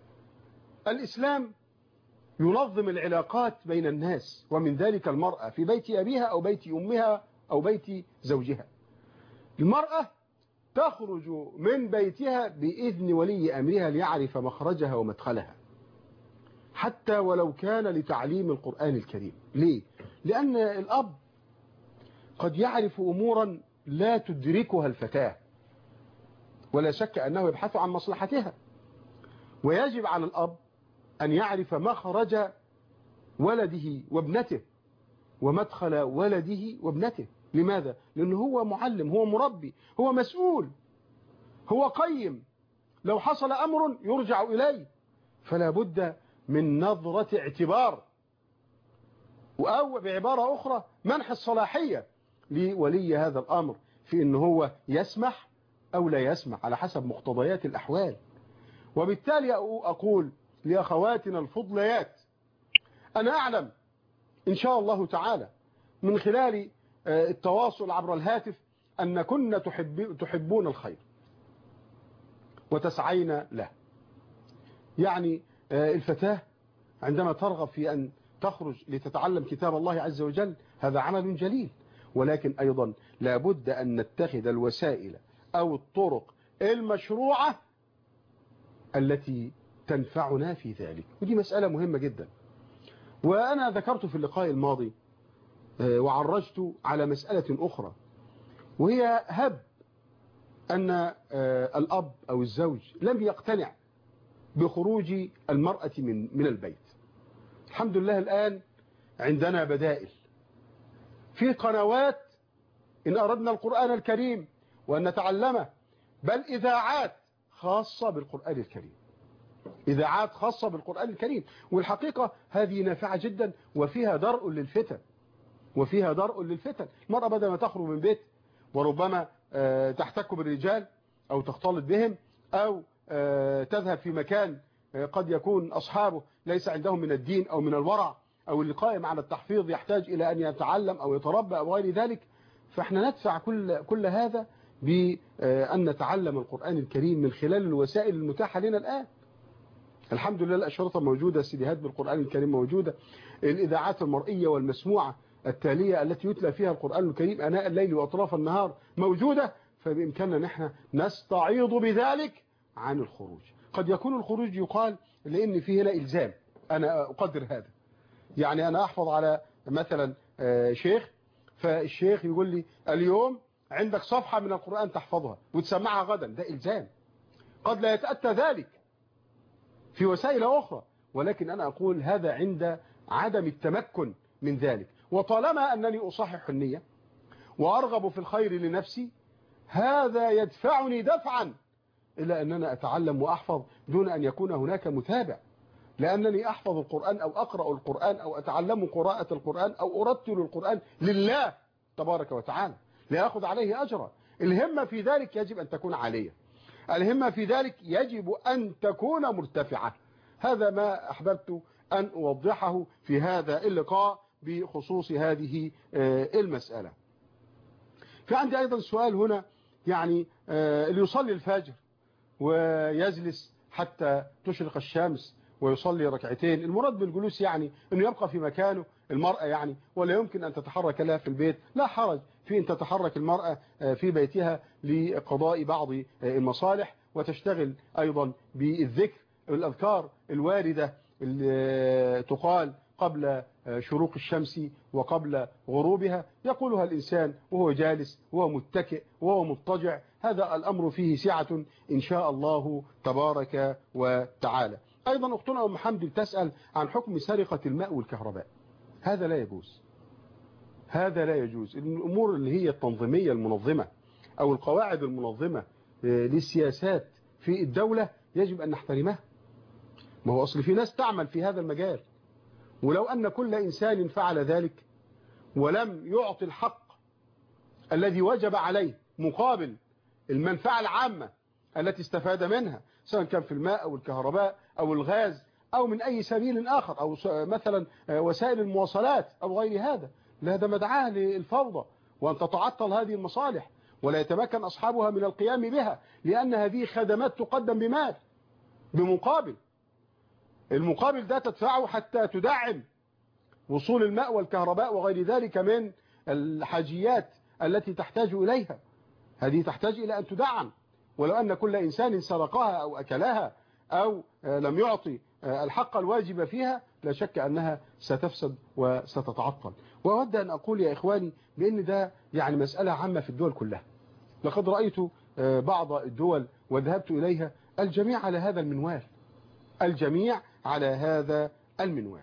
الإسلام ينظم العلاقات بين الناس، ومن ذلك المرأة في بيت أبيها أو بيت أمها أو بيت زوجها. المرأة تخرج من بيتها بإذن ولي أمرها ليعرف مخرجها ومدخلها، حتى ولو كان لتعليم القرآن الكريم. ليه؟ لأن الأب قد يعرف أمورا لا تدركها الفتاة، ولا شك أنه يبحث عن مصلحتها، ويجب على الأب أن يعرف مخرج ولده وابنته ومدخل ولده وابنته. لماذا؟ لأنه هو معلم، هو مربي، هو مسؤول، هو قيم. لو حصل أمر يرجع إليه، فلا بد من نظرة اعتبار، أو بعبارة أخرى منح الصلاحية لولي هذا الأمر في أنه هو يسمح أو لا يسمح على حسب مقتضيات الأحوال. وبالتالي أقول لأخواتنا الفضليات، أنا أعلم إن شاء الله تعالى من خلال التواصل عبر الهاتف أن كنا تحب تحبون الخير وتسعين له. يعني الفتاة عندما ترغب في أن تخرج لتتعلم كتاب الله عز وجل هذا عمل جليل، ولكن أيضا لابد أن نتخذ الوسائل أو الطرق المشروعة التي تنفعنا في ذلك، ودي مسألة مهمة جدا. وأنا ذكرت في اللقاء الماضي وعرجت على مسألة أخرى، وهي هب أن الأب أو الزوج لم يقتنع بخروج المرأة من من البيت. الحمد لله الآن عندنا بدائل في قنوات إن أردنا القرآن الكريم وأن نتعلمه، بل إذاعات خاصة بالقرآن الكريم، إذاعات خاصة بالقرآن الكريم. والحقيقة هذه نافعة جدا وفيها درء للفتن، وفيها درء للفتن. المرأة بدل ما تخرج من بيت وربما تحتك بالرجال أو تختلط بهم أو تذهب في مكان قد يكون أصحابه ليس عندهم من الدين أو من الورع أو اللي قائم على التحفيظ يحتاج إلى أن يتعلم أو يتربى أو غير ذلك، فإحنا ندفع كل كل هذا بأن نتعلم القرآن الكريم من خلال الوسائل المتاحة لنا الآن. الحمد لله الأشرطة موجودة، السيديهات بالقرآن الكريم موجودة، الإذاعات المرئية والمسموعة التالية التي يتلى فيها القرآن الكريم أناء الليل وأطراف النهار موجودة، فبإمكاننا نحن نستعيض بذلك عن الخروج. قد يكون الخروج يقال لأن فيه هنا إلزام، أنا أقدر هذا. يعني أنا أحفظ على مثلا شيخ، فالشيخ يقول لي اليوم عندك صفحة من القرآن تحفظها وتسمعها غدا، ده إلزام. قد لا يتأتى ذلك في وسائل أخرى، ولكن أنا أقول هذا عند عدم التمكن من ذلك. وطالما أنني أصحح النية وأرغب في الخير لنفسي، هذا يدفعني دفعا إلى أننا أتعلم وأحفظ دون أن يكون هناك متابع، لأنني أحفظ القرآن أو أقرأ القرآن أو أتعلم قراءة القرآن أو أرتل القرآن لله تبارك وتعالى، لأخذ عليه أجرا. الهمة في ذلك يجب أن تكون عالية، الهمة في ذلك يجب أن تكون مرتفعة. هذا ما أحببت أن أوضحه في هذا اللقاء بخصوص هذه المسألة. في عندي أيضا سؤال هنا، يعني اللي يصلي الفجر ويجلس حتى تشرق الشمس ويصلي ركعتين، المراد بالجلوس يعني أنه يبقى في مكانه المرأة يعني، ولا يمكن أن تتحرك لها في البيت؟ لا حرج في أن تتحرك المرأة في بيتها لقضاء بعض المصالح، وتشتغل أيضا بالذكر، الأذكار الواردة اللي تقال قبل شروق الشمس وقبل غروبها، يقولها الإنسان وهو جالس وهو متكئ وهو مضطجع. هذا الأمر فيه سعة إن شاء الله تبارك وتعالى. أيضا أختنا أم حمد تسأل عن حكم سرقة الماء والكهرباء. هذا لا يجوز، هذا لا يجوز. الأمور اللي هي التنظيمية المنظمة أو القواعد المنظمة للسياسات في الدولة يجب أن نحترمها. ما هو أصل في ناس تعمل في هذا المجال، ولو أن كل إنسان فعل ذلك ولم يعطي الحق الذي وجب عليه مقابل المنفعة العامة التي استفاد منها، سواء كان في الماء أو الكهرباء أو الغاز أو من أي سبيل آخر، أو مثلا وسائل المواصلات أو غير هذا، هذا مدعاة للفوضى وأن تتعطل هذه المصالح ولا يتمكن أصحابها من القيام بها، لأن هذه خدمات تقدم بمال بمقابل. المقابل ده تدفعه حتى تدعم وصول الماء والكهرباء وغير ذلك من الحاجيات التي تحتاج إليها. هذه تحتاج إلى أن تدعم، ولو أن كل إنسان سرقها أو أكلها أو لم يعطي الحق الواجب فيها لا شك أنها ستفسد وستتعطل. وأود أن أقول يا إخواني بأن ده يعني مسألة عامة في الدول كلها. لقد رأيت بعض الدول وذهبت إليها الجميع على هذا المنوال، الجميع على هذا المنوال.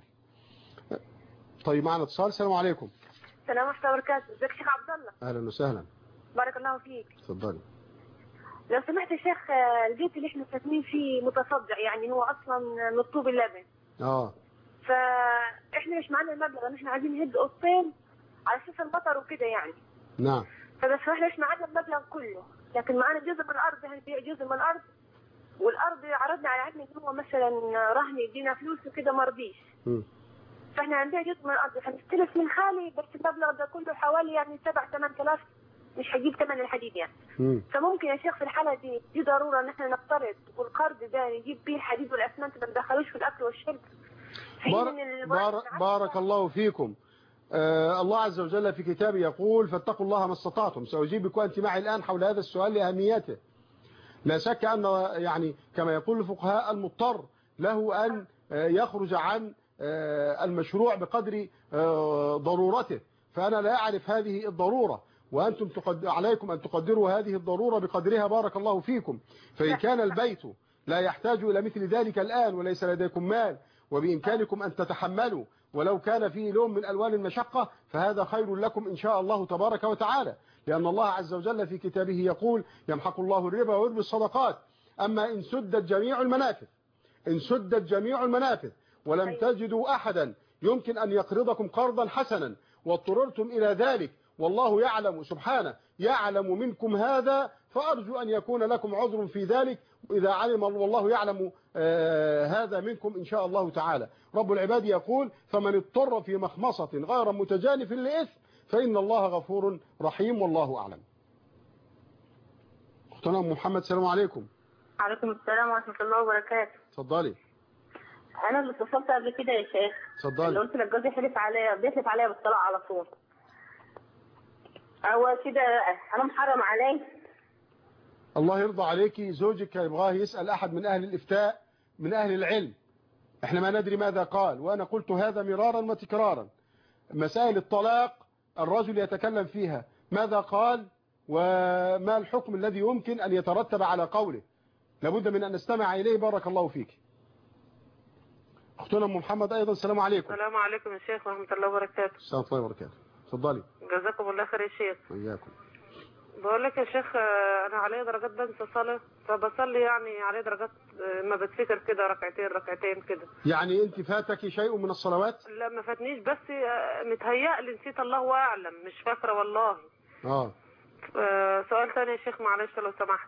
طيب معنا اتصال. السلام عليكم. السلام ورحمة الله وبركاته. ازيك يا شيخ عبد الله؟ أهلا وسهلا. بارك الله فيك. اتفضلي. لو سمحت يا شيخ، البيت اللي احنا ساكنين فيه متصدع، يعني هو اصلا من طوب اللبن. اه فاحنا مش معانا المبلغ ان احنا عايزين نهد اوضتين على اساس المطر وكده يعني. نعم. فبس احنا مش معانا المبلغ كله، لكن معانا جزء من الارض، هنبيع جزء من الارض، والارض عرضنا على عدنا ان هو مثلا رهن يدينا فلوس وكده ما رضيش. فاحنا هنبيع جزء من الارض، هنستلف من خالي، بس المبلغ ده كله حوالي يعني سبع ثمان آلاف، مش هيجيب ثمن الحديد يعني. مم. فممكن يا شيخ في الحاله دي دي ضروره ان احنا نقترض والقرض ده نجيب بيه الحديد والاسمنت ما ندخلوش في الاكل والشرب. بار بار بارك الله فيكم. آه الله عز وجل في كتابه يقول فاتقوا الله ما استطعتم. سأجيبك وأنت معي الآن حول هذا السؤال لأهميته. لا شك أن يعني كما يقول الفقهاء المضطر له أن آه يخرج عن آه المشروع بقدر آه ضرورته، فأنا لا أعرف هذه الضرورة، وأنتم تقد... عليكم أن تقدروا هذه الضرورة بقدرها. بارك الله فيكم. فإن كان البيت لا يحتاج إلى مثل ذلك الآن وليس لديكم مال وبإمكانكم أن تتحملوا ولو كان فيه لون من ألوان المشقة، فهذا خير لكم إن شاء الله تبارك وتعالى، لأن الله عز وجل في كتابه يقول يمحق الله الربا ويربي الصدقات. أما إن سدت جميع المنافذ إن سدت جميع المنافذ ولم تجدوا أحدا يمكن أن يقرضكم قرضا حسنا واضطررتم إلى ذلك والله يعلم سبحانه يعلم منكم هذا، فأرجو أن يكون لكم عذر في ذلك إذا علم والله يعلم آه هذا منكم إن شاء الله تعالى. رب العباد يقول فمن اضطر في مخمصة غير متجانف لإثم فإن الله غفور رحيم والله أعلم. أختنا محمد السلام عليكم. عليكم السلام ورحمة الله وبركاته. اتفضلي. أنا اللي اتصلت قبل كده يا شيخ. اتفضلي. اللي قلت لك جوزي حلف عليا بيحلف عليا بالطلاق على طول. هو كده أنا محرم عليه. الله يرضى عليكي، زوجك يبغاه يسأل أحد من أهل الإفتاء من أهل العلم، احنا ما ندري ماذا قال، وأنا قلت هذا مرارا وتكرارا. مسائل الطلاق الرجل يتكلم فيها ماذا قال وما الحكم الذي يمكن أن يترتب على قوله، لابد من أن نستمع إليه. بارك الله فيك. أختنا أم محمد أيضا السلام عليكم. السلام عليكم يا شيخ ورحمة الله وبركاته. السلام الله وبركاته. اتفضلي. جزاكم الله خير يا شيخ. وإياكم. بقول لك يا شيخ انا علي درجات بنسى صلاه، فبصلي يعني علي درجات ما بتفكر كده ركعتين ركعتين كده. يعني انت فاتك شيء من الصلوات؟ لا ما فاتنيش، بس متهيأ لي نسيت الله اعلم، مش فاكره والله. اه سؤال ثاني يا شيخ معلش لو سمحت.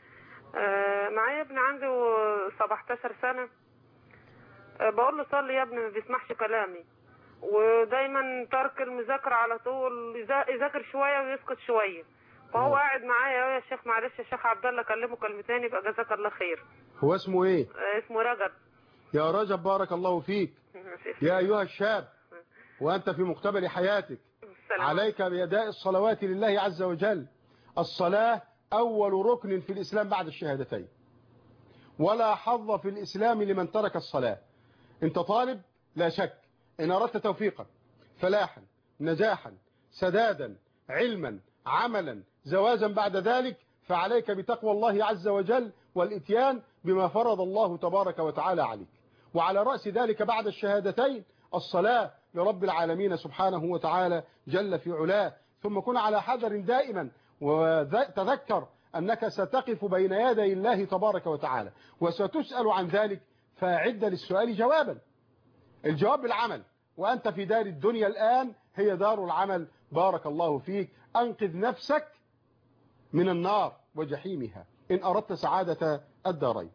آه معايا ابن عنده سبعتاشر سنه، آه بقول له صلي يا ابني ما بيسمعش كلامي، ودايما ترك المذاكره على طول، يذاكر شويه ويسكت شويه، فهو قاعد معايا يا شيخ. معلش يا شيخ عبد الله كلمه كلمتين يبقى جزاك الله خير. هو اسمه ايه؟ آه اسمه رجب. يا رجب بارك الله فيك. يا ايها الشاب وانت في مقتبل حياتك عليك بأداء الصلوات لله عز وجل. الصلاة اول ركن في الاسلام بعد الشهادتين، ولا حظ في الاسلام لمن ترك الصلاة. انت طالب لا شك، ان اردت توفيقا فلاحا نجاحا سدادا علما عملا زواجا بعد ذلك، فعليك بتقوى الله عز وجل والاتيان بما فرض الله تبارك وتعالى عليك. وعلى رأس ذلك بعد الشهادتين الصلاة لرب العالمين سبحانه وتعالى جل في علاه. ثم كن على حذر دائما، وتذكر أنك ستقف بين يدي الله تبارك وتعالى وستسأل عن ذلك، فأعد للسؤال جوابا. الجواب بالعمل، وأنت في دار الدنيا الآن هي دار العمل. بارك الله فيك. أنقذ نفسك من النار وجحيمها إن أردت سعادة الدارين.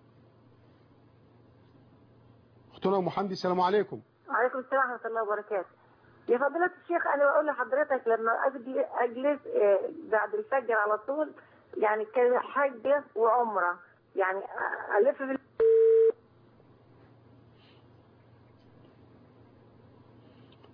أختنا محمد السلام عليكم. وعليكم السلام ورحمة الله وبركاته. يا فضيلة الشيخ أنا بقول لحضرتك لما أجلس بعد الفجر على طول يعني كحجة وعمرة، يعني ألف في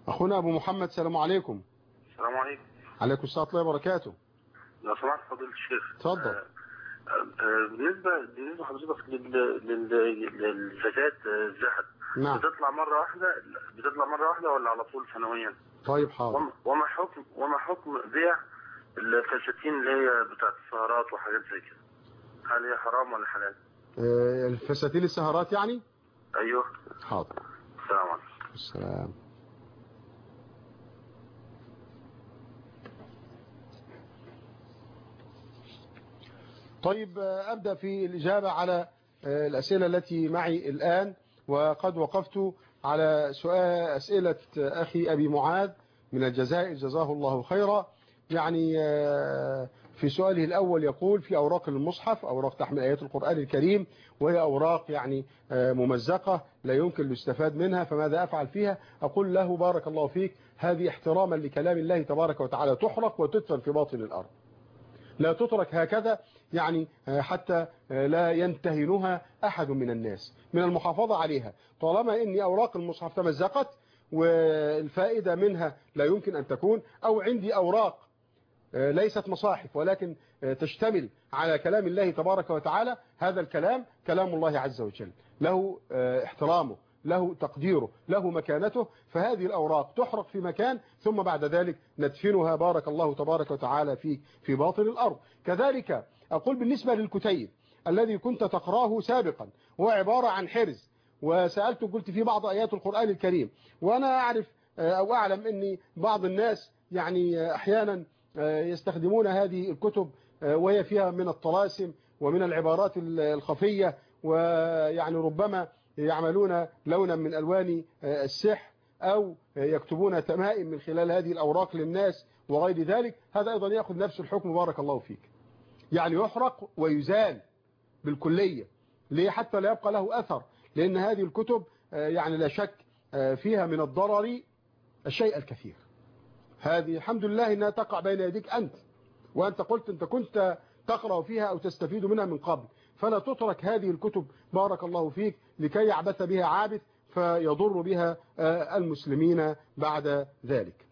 أخونا أبو محمد السلام عليكم. السلام عليكم. عليكم السلام ورحمة الله وبركاته. لو سمحت فضيلة الشيخ. اتفضل. آه آه بالنسبة بالنسبة لحضرتك للزكاة الذهب. نعم. بتطلع مرة واحدة بتطلع مرة واحدة ولا على طول سنويا؟ طيب حاضر. وما حكم وما حكم بيع الفساتين اللي هي بتاعت السهرات وحاجات زي كده؟ هل هي حرام ولا حلال؟ آه الفساتين السهرات يعني؟ ايوه. حاضر. السلام عليكم. السلام. طيب أبدأ في الإجابة على الأسئلة التي معي الآن، وقد وقفت على سؤال أسئلة أخي أبي معاذ من الجزائر جزاه الله خيرا. يعني في سؤاله الأول يقول في أوراق المصحف، أوراق تحمل آيات القرآن الكريم، وهي أوراق يعني ممزقة لا يمكن الاستفاد منها، فماذا أفعل فيها؟ أقول له بارك الله فيك، هذه احتراما لكلام الله تبارك وتعالى تحرق وتدفن في باطن الأرض، لا تترك هكذا يعني حتى لا ينتهنها أحد من الناس، من المحافظة عليها. طالما أن أوراق المصحف تمزقت والفائدة منها لا يمكن أن تكون، أو عندي أوراق ليست مصاحف ولكن تشتمل على كلام الله تبارك وتعالى، هذا الكلام كلام الله عز وجل، له احترامه، له تقديره، له مكانته، فهذه الأوراق تحرق في مكان ثم بعد ذلك ندفنها بارك الله تبارك وتعالى في في باطن الأرض. كذلك أقول بالنسبة للكتيب الذي كنت تقراه سابقا، هو عبارة عن حرز، وسألت قلت في بعض آيات القرآن الكريم، وأنا أعرف أو أعلم أن بعض الناس يعني أحيانا يستخدمون هذه الكتب وهي فيها من الطلاسم ومن العبارات الخفية، ويعني ربما يعملون لونا من ألوان السحر أو يكتبون تمائم من خلال هذه الأوراق للناس وغير ذلك. هذا أيضا يأخذ نفس الحكم بارك الله فيك، يعني يحرق ويزال بالكلية، ليه؟ حتى لا يبقى له أثر، لأن هذه الكتب يعني لا شك فيها من الضرر الشيء الكثير. هذه الحمد لله أنها تقع بين يديك أنت، وأنت قلت أنت كنت تقرأ فيها أو تستفيد منها من قبل، فلا تترك هذه الكتب بارك الله فيك لكي يعبث بها عابث فيضر بها المسلمين بعد ذلك.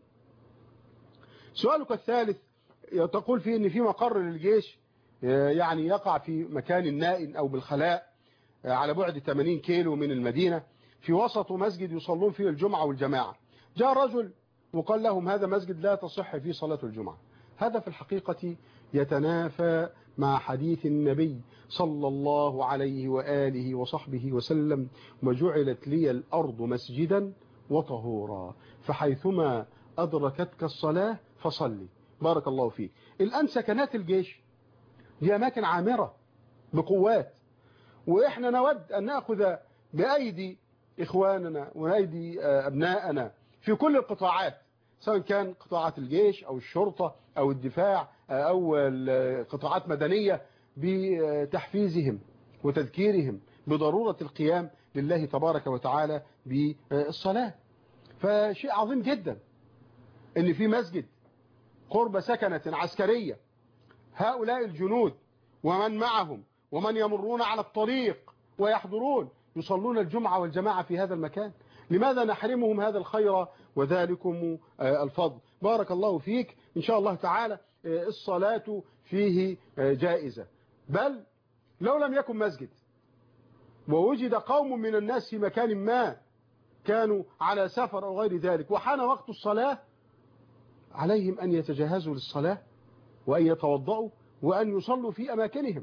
سؤالك الثالث تقول فيه أن في مقر للجيش يعني يقع في مكان نائٍ أو بالخلاء على بعد ثمانين كيلو من المدينة، في وسط مسجد يصلون فيه الجمعة والجماعة. جاء رجل وقال لهم هذا مسجد لا تصح فيه صلاة الجمعة. هذا في الحقيقة يتنافى مع حديث النبي صلى الله عليه وآله وصحبه وسلم: وجعلت لي الأرض مسجدا وطهورا فحيثما أدركتك الصلاة فصلي. بارك الله فيك. الآن سكنات الجيش دي أماكن عامرة بقوات، وإحنا نود أن نأخذ بأيدي إخواننا وأيدي أبنائنا في كل القطاعات، سواء كان قطاعات الجيش أو الشرطة أو الدفاع أو قطاعات مدنية، بتحفيزهم وتذكيرهم بضرورة القيام لله تبارك وتعالى بالصلاة. فشيء عظيم جدا أن في مسجد قرب سكنة عسكرية هؤلاء الجنود ومن معهم ومن يمرون على الطريق ويحضرون يصلون الجمعة والجماعة في هذا المكان. لماذا نحرمهم هذا الخير وذلكم الفضل؟ بارك الله فيك. إن شاء الله تعالى الصلاة فيه جائزة، بل لو لم يكن مسجد ووجد قوم من الناس في مكان ما كانوا على سفر أو غير ذلك وحان وقت الصلاة، عليهم أن يتجهزوا للصلاة وأن يتوضأوا وأن يصلوا في أماكنهم.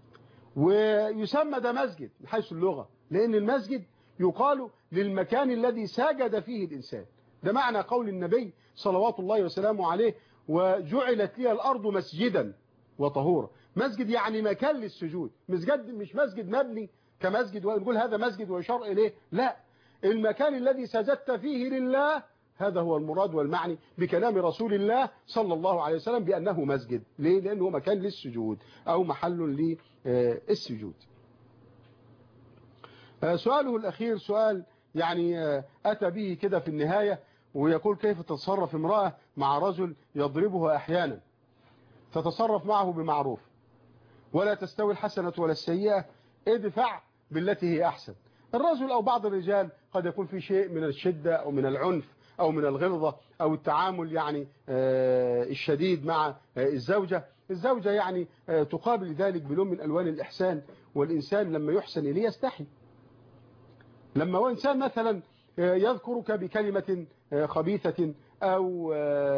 ويسمى ده مسجد من حيث اللغة، لأن المسجد يقال للمكان الذي سجد فيه الإنسان. ده معنى قول النبي صلوات الله وسلامه عليه: وجعلت لي الأرض مسجدا وطهورا. مسجد يعني مكان للسجود، مسجد مش مسجد مبني كمسجد ونقول هذا مسجد ويشار إليه، لا، المكان الذي سجدت فيه لله هذا هو المراد والمعني بكلام رسول الله صلى الله عليه وسلم بأنه مسجد. ليه؟ لأنه مكان للسجود أو محل للسجود. سؤاله الأخير سؤال يعني أتى به كده في النهاية، ويقول: كيف تتصرف امرأة مع رجل يضربها أحيانا؟ تتصرف معه بمعروف، ولا تستوي الحسنة ولا السيئة، ادفع بالتي هي أحسن. الرجل أو بعض الرجال قد يكون في شيء من الشدة أو من العنف أو من الغلظة أو التعامل يعني الشديد مع الزوجة. الزوجة يعني تقابل ذلك بلون من ألوان الإحسان، والإنسان لما يحسن إليه يستحي. لما هو إنسان مثلا يذكرك بكلمة خبيثة أو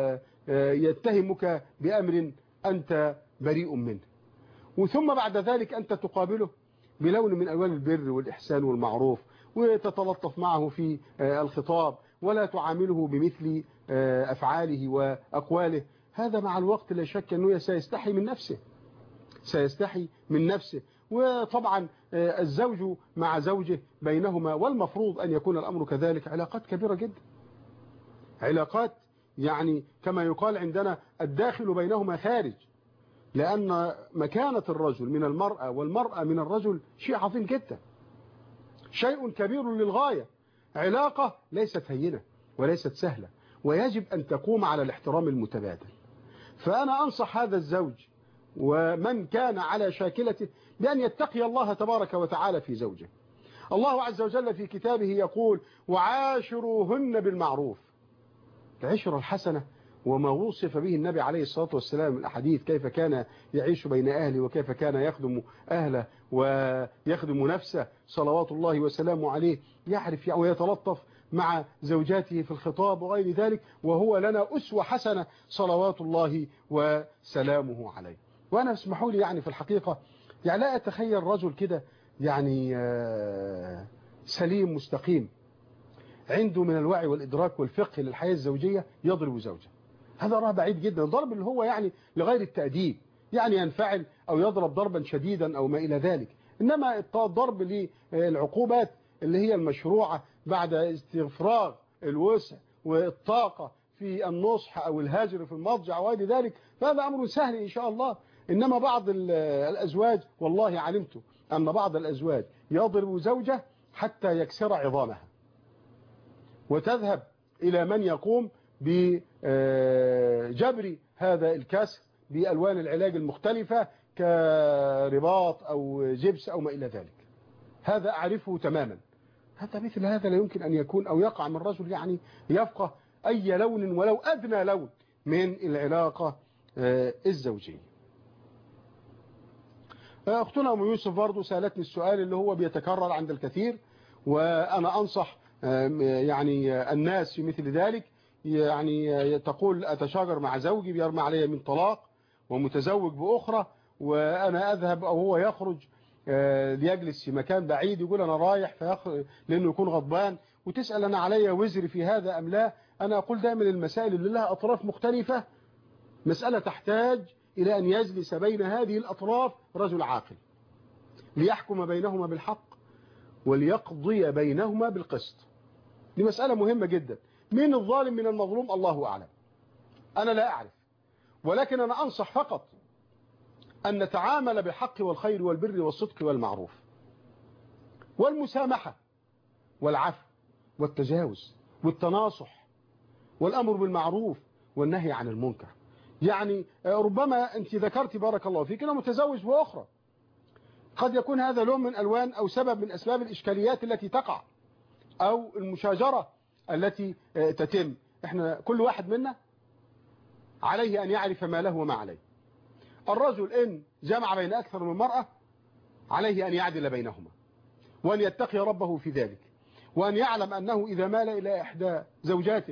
يتهمك بأمر أنت بريء منه، وثم بعد ذلك أنت تقابله بلون من ألوان البر والإحسان والمعروف، وتتلطف معه في الخطاب ولا تعامله بمثل أفعاله وأقواله، هذا مع الوقت لا شك أنه سيستحي من نفسه سيستحي من نفسه. وطبعا الزوج مع زوجه بينهما، والمفروض أن يكون الأمر كذلك، علاقات كبيرة جدا، علاقات يعني كما يقال عندنا الداخل بينهما خارج، لأن مكانة الرجل من المرأة والمرأة من الرجل شيء عظيم جدا، شيء كبير للغاية. علاقة ليست هينة وليست سهلة، ويجب أن تقوم على الاحترام المتبادل. فأنا أنصح هذا الزوج ومن كان على شاكلته بأن يتقي الله تبارك وتعالى في زوجه. الله عز وجل في كتابه يقول: وعاشروهن بالمعروف. العشرة الحسنة وما وصف به النبي عليه الصلاة والسلام من الأحاديث، كيف كان يعيش بين أهله وكيف كان يخدم أهله ويخدم نفسه صلوات الله وسلامه عليه، يعرف ويتلطف مع زوجاته في الخطاب وغير ذلك، وهو لنا أسوة حسنة صلوات الله وسلامه عليه. وأنا اسمحوا لي يعني في الحقيقة يعني لا أتخيل رجل كده يعني سليم مستقيم عنده من الوعي والإدراك والفقه للحياة الزوجية يضرب زوجه. هذا راه بعيد جدا. الضرب اللي هو يعني لغير التأديب، يعني ينفعل أو يضرب ضربا شديدا أو ما إلى ذلك، إنما الضرب للعقوبات اللي هي المشروعة بعد استفراغ الوسع والطاقة في النصح أو الهجر في المضجع وغير ذلك، فهذا أمر سهل إن شاء الله. إنما بعض الأزواج والله علمت أن بعض الأزواج يضرب زوجه حتى يكسر عظامها، وتذهب إلى من يقوم بجبر هذا الكسر بألوان العلاج المختلفة كرباط أو جبس أو ما إلى ذلك. هذا أعرفه تماما. هذا مثل هذا لا يمكن أن يكون أو يقع من رجل يعني يفقه أي لون ولو أدنى لون من العلاقة الزوجية. أختنا أم يوسف برضو سألتني السؤال اللي هو بيتكرر عند الكثير، وأنا أنصح يعني الناس في مثل ذلك. يعني تقول: أتشاجر مع زوجي بيرمى علي من طلاق ومتزوج بأخرى، وأنا أذهب أو هو يخرج ليجلس في مكان بعيد، يقول أنا رايح فيخرج لأنه يكون غضبان، وتسأل أنا علي وزر في هذا أم لا. أنا أقول دائما المسائل اللي لها أطراف مختلفة مسألة تحتاج إلى أن يجلس بين هذه الأطراف رجل عاقل ليحكم بينهما بالحق وليقضي بينهما بالقسط. دي مسألة مهمة جدا. من الظالم من المظلوم الله أعلم، أنا لا أعرف، ولكن أنا أنصح فقط أن نتعامل بالحق والخير والبر والصدق والمعروف والمسامحة والعفو والتجاوز والتناصح والأمر بالمعروف والنهي عن المنكر. يعني ربما أنت ذكرت بارك الله فيك أنا متزوج بأخرى، قد يكون هذا لون من ألوان أو سبب من أسباب الإشكاليات التي تقع أو المشاجرة التي تتم. احنا كل واحد منا عليه أن يعرف ما له وما عليه. الرجل إن جمع بين أكثر من مرأة عليه أن يعدل بينهما وأن يتقي ربه في ذلك، وأن يعلم أنه إذا مال إلى إحدى زوجاته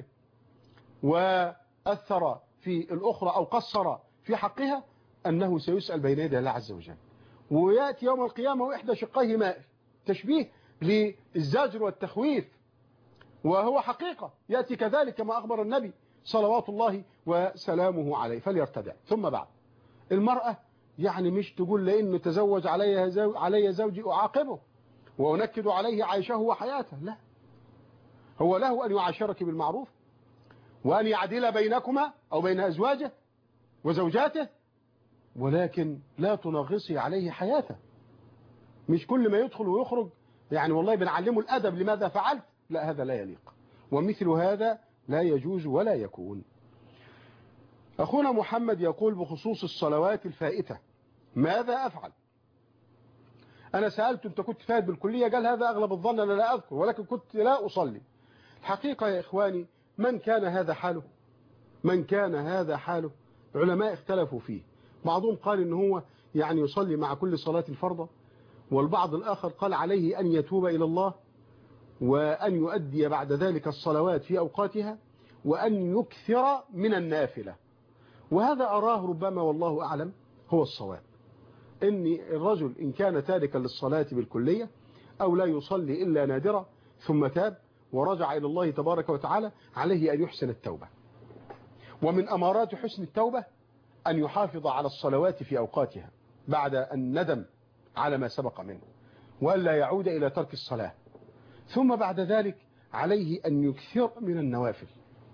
وأثر في الأخرى أو قصر في حقها أنه سيسأل بين يدي الله عز وجل، ويأتي يوم القيامة وإحدى شقيه مائل. تشبيه للزجر والتخويف، وهو حقيقة يأتي كذلك كما أخبر النبي صلوات الله وسلامه عليه. فليرتدع. ثم بعد المرأة يعني مش تقول لأنه تزوج علي زوج علي زوجي أعاقبه وأنكد عليه عيشه وحياته، لا، هو له أن يعاشرك بالمعروف وأن يعدل بينكما أو بين أزواجه وزوجاته، ولكن لا تنغصي عليه حياته. مش كل ما يدخل ويخرج يعني والله بنعلمه الأدب لماذا فعلت، لا، هذا لا يليق، ومثل هذا لا يجوز ولا يكون. أخونا محمد يقول بخصوص الصلوات الفائتة ماذا أفعل؟ أنا سألت أنت كنت فائت بالكلية، قال هذا أغلب الظن أنا لا أذكر، ولكن كنت لا أصلي. الحقيقة يا إخواني من كان هذا حاله من كان هذا حاله علماء اختلفوا فيه. بعضهم قال إن هو يعني يصلي مع كل صلاة فرضة، والبعض الآخر قال عليه أن يتوب إلى الله وأن يؤدي بعد ذلك الصلوات في أوقاتها وأن يكثر من النافلة. وهذا أراه ربما والله أعلم هو الصواب، إن الرجل إن كان تاركا للصلاة بالكلية أو لا يصلي إلا نادرا ثم تاب ورجع إلى الله تبارك وتعالى عليه أن يحسن التوبة. ومن أمارات حسن التوبة أن يحافظ على الصلوات في أوقاتها بعد أن ندم على ما سبق منه، وألا يعود إلى ترك الصلاة. ثم بعد ذلك عليه أن يكثر من النوافل،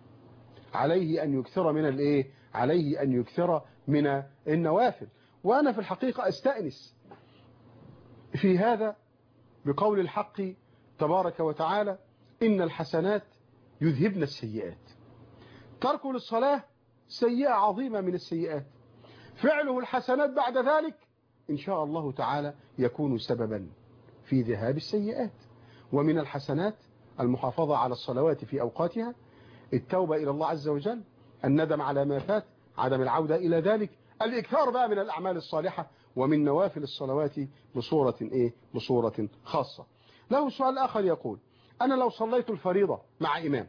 عليه أن يكثر من الإيه؟ عليه أن يكثر من النوافل. وأنا في الحقيقة أستأنس في هذا بقول الحق تبارك وتعالى: إن الحسنات يذهبن السيئات. تركه للصلاة سيئة عظيمة من السيئات، فعله الحسنات بعد ذلك إن شاء الله تعالى يكون سببا في ذهاب السيئات. ومن الحسنات المحافظة على الصلوات في أوقاتها، التوبة إلى الله عز وجل، الندم على ما فات، عدم العودة إلى ذلك، الإكثار بقى من الأعمال الصالحة ومن نوافل الصلوات بصورة إيه؟ بصورة خاصة. له سؤال آخر يقول: أنا لو صليت الفريضة مع إمام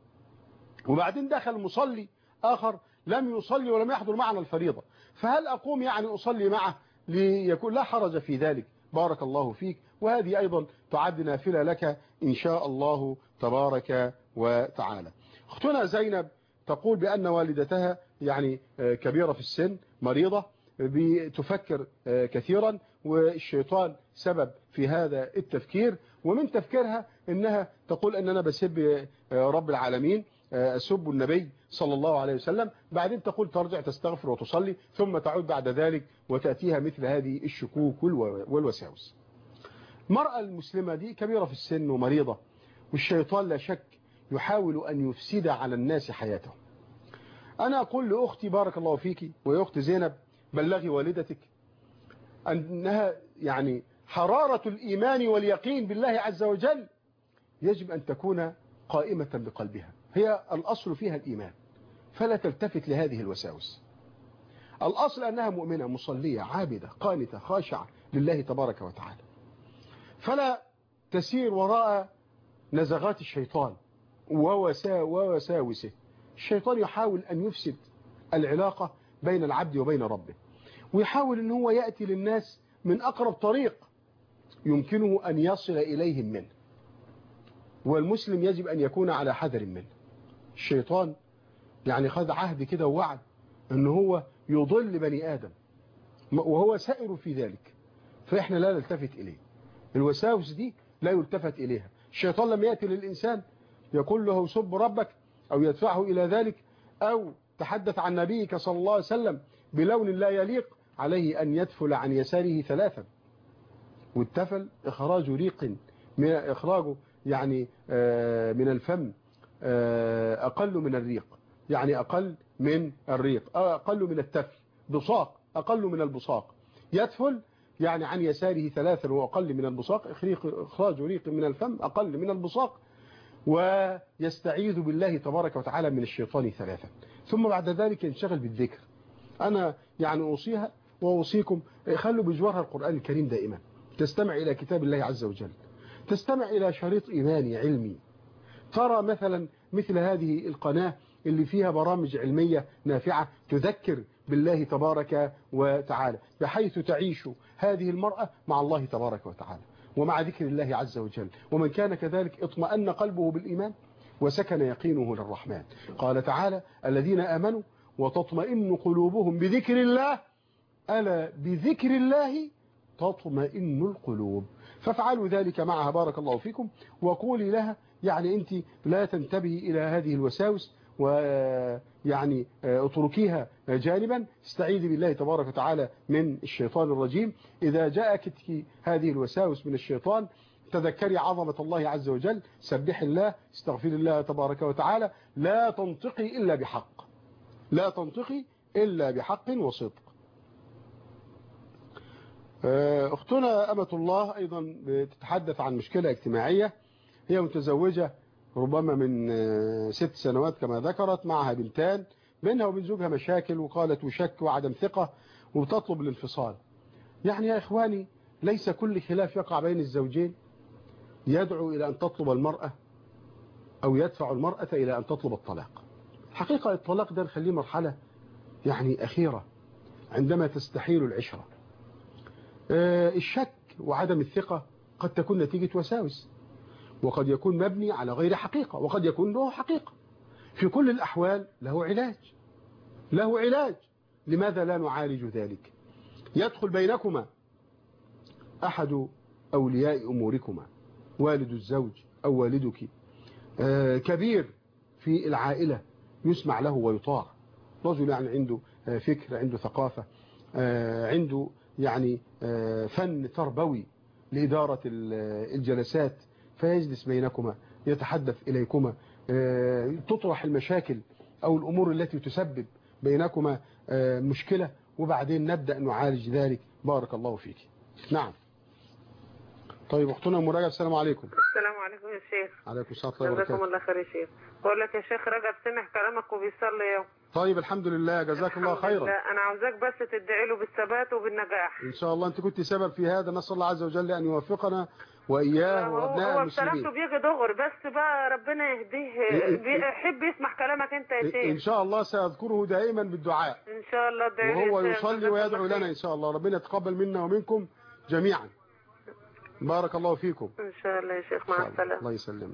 وبعدين دخل مصلي آخر لم يصلي ولم يحضر معنا الفريضة، فهل أقوم يعني أصلي معه ليكون؟ لا حرج في ذلك، بارك الله فيك. وهذه أيضا تعد نافلة لك إن شاء الله تبارك وتعالى. أختنا زينب تقول بأن والدتها يعني كبيرة في السن، مريضة، بتفكر كثيرا، والشيطان سبب في هذا التفكير. ومن تفكيرها أنها تقول أن أنا بسب رب العالمين، أسب النبي صلى الله عليه وسلم، بعدين تقول ترجع تستغفر وتصلي، ثم تعود بعد ذلك وتأتيها مثل هذه الشكوك والوساوس. المرأة المسلمة دي كبيرة في السن ومريضة، والشيطان لا شك يحاول أن يفسد على الناس حياتهم. أنا أقول لأختي بارك الله فيك ويا أخت زينب: بلغي والدتك أنها يعني حرارة الإيمان واليقين بالله عز وجل يجب أن تكون قائمة بقلبها، هي الأصل فيها الإيمان، فلا تلتفت لهذه الوساوس. الأصل أنها مؤمنة مصلية عابدة قانتة خاشعة لله تبارك وتعالى، فلا تسير وراء نزغات الشيطان ووساوسه. الشيطان يحاول أن يفسد العلاقة بين العبد وبين ربه، ويحاول أن هو يأتي للناس من أقرب طريق يمكنه أن يصل إليهم منه، والمسلم يجب أن يكون على حذر منه. الشيطان يعني خذ عهد كده ووعد أن هو يضل بني آدم، وهو سائر في ذلك، فإحنا لا نلتفت إليه. الوساوس دي لا يلتفت إليها. الشيطان لما يأتي للإنسان يقول له سب ربك أو يدفعه إلى ذلك أو تحدث عن نبيك صلى الله عليه وسلم بلون لا يليق، عليه أن يدفل عن يساره ثلاثا. والتفل إخراج ريق من إخراجه يعني من الفم أقل من الريق، يعني أقل من الريق، أقل من التفل، بصاق أقل من البصاق. يدفل يعني عن يساره ثلاثا وأقل من البصاق، إخراج ريق من الفم أقل من البصاق، ويستعيذ بالله تبارك وتعالى من الشيطان ثلاثا. ثم بعد ذلك ينشغل بالذكر. أنا يعني أوصيها وأوصيكم خلوا بجوارها القرآن الكريم دائما، تستمع إلى كتاب الله عز وجل، تستمع إلى شريط إيماني علمي، ترى مثلا مثل هذه القناة اللي فيها برامج علمية نافعة تذكر بالله تبارك وتعالى، بحيث تعيش هذه المرأة مع الله تبارك وتعالى ومع ذكر الله عز وجل. ومن كان كذلك اطمأن قلبه بالإيمان وسكن يقينه للرحمن. قال تعالى: الذين آمنوا وتطمئن قلوبهم بذكر الله، ألا بذكر الله تطمئن القلوب. فافعلوا ذلك معها بارك الله فيكم، وقولي لها يعني أنت لا تنتبهي إلى هذه الوساوس، ويعني اتركيها جانبا، استعيذي بالله تبارك وتعالى من الشيطان الرجيم. إذا جاءك هذه الوساوس من الشيطان تذكري عظمة الله عز وجل، سبح الله، استغفر الله تبارك وتعالى، لا تنطقي إلا بحق، لا تنطقي إلا بحق وصدق. أختنا أمة الله أيضا بتتحدث عن مشكلة اجتماعية، هي متزوجة ربما من ست سنوات كما ذكرت، معها بنتان، بينها وبين زوجها مشاكل، وقالت وشك وعدم ثقة وتطلب الانفصال. يعني يا إخواني ليس كل خلاف يقع بين الزوجين يدعو إلى أن تطلب المرأة أو يدفع المرأة إلى أن تطلب الطلاق. حقيقة الطلاق ده نخليه مرحلة يعني أخيرة عندما تستحيل العشرة. الشك وعدم الثقة قد تكون نتيجة وساوس، وقد يكون مبني على غير حقيقة، وقد يكون له حقيقة. في كل الأحوال له علاج، له علاج. لماذا لا نعالج ذلك؟ يدخل بينكما أحد أولياء أموركما، والد الزوج أو والدك، كبير في العائلة يسمع له ويطاع، رجل يعني عنده فكر، عنده ثقافة، عنده يعني فن تربوي لإدارة الجلسات، فيجلس بينكما يتحدث إليكما، تطرح المشاكل أو الأمور التي تسبب بينكما مشكلة، وبعدين نبدأ نعالج ذلك. بارك الله فيك. نعم. طيب أختنا أم رجب، السلام عليكم. السلام عليكم يا شيخ. عليكم السلام ورحمة الله وبركاته. جزاكم الله خير يا شيخ. بقول لك يا شيخ رجب سمع كلامك وبيصلي يوم. طيب الحمد لله، جزاك الله خيرا. لا انا عاوزاك بس تدعي له بالثبات وبالنجاح ان شاء الله. انت كنت سبب في هذا، نسال الله عز وجل ان يوفقنا واياه وابناء المسلمين. هو بصراحته بيجي دغري، بس بقى ربنا يهديه، بيحب يسمع كلامك انت يا شيخ. ان شاء الله ساذكره دائما بالدعاء ان شاء الله. ادعي له وهو يصلي ويدعو لنا ان شاء الله. ربنا يتقبل منا ومنكم جميعا. بارك الله فيكم. ان شاء الله يا شيخ. مع السلامه. الله يسلمك.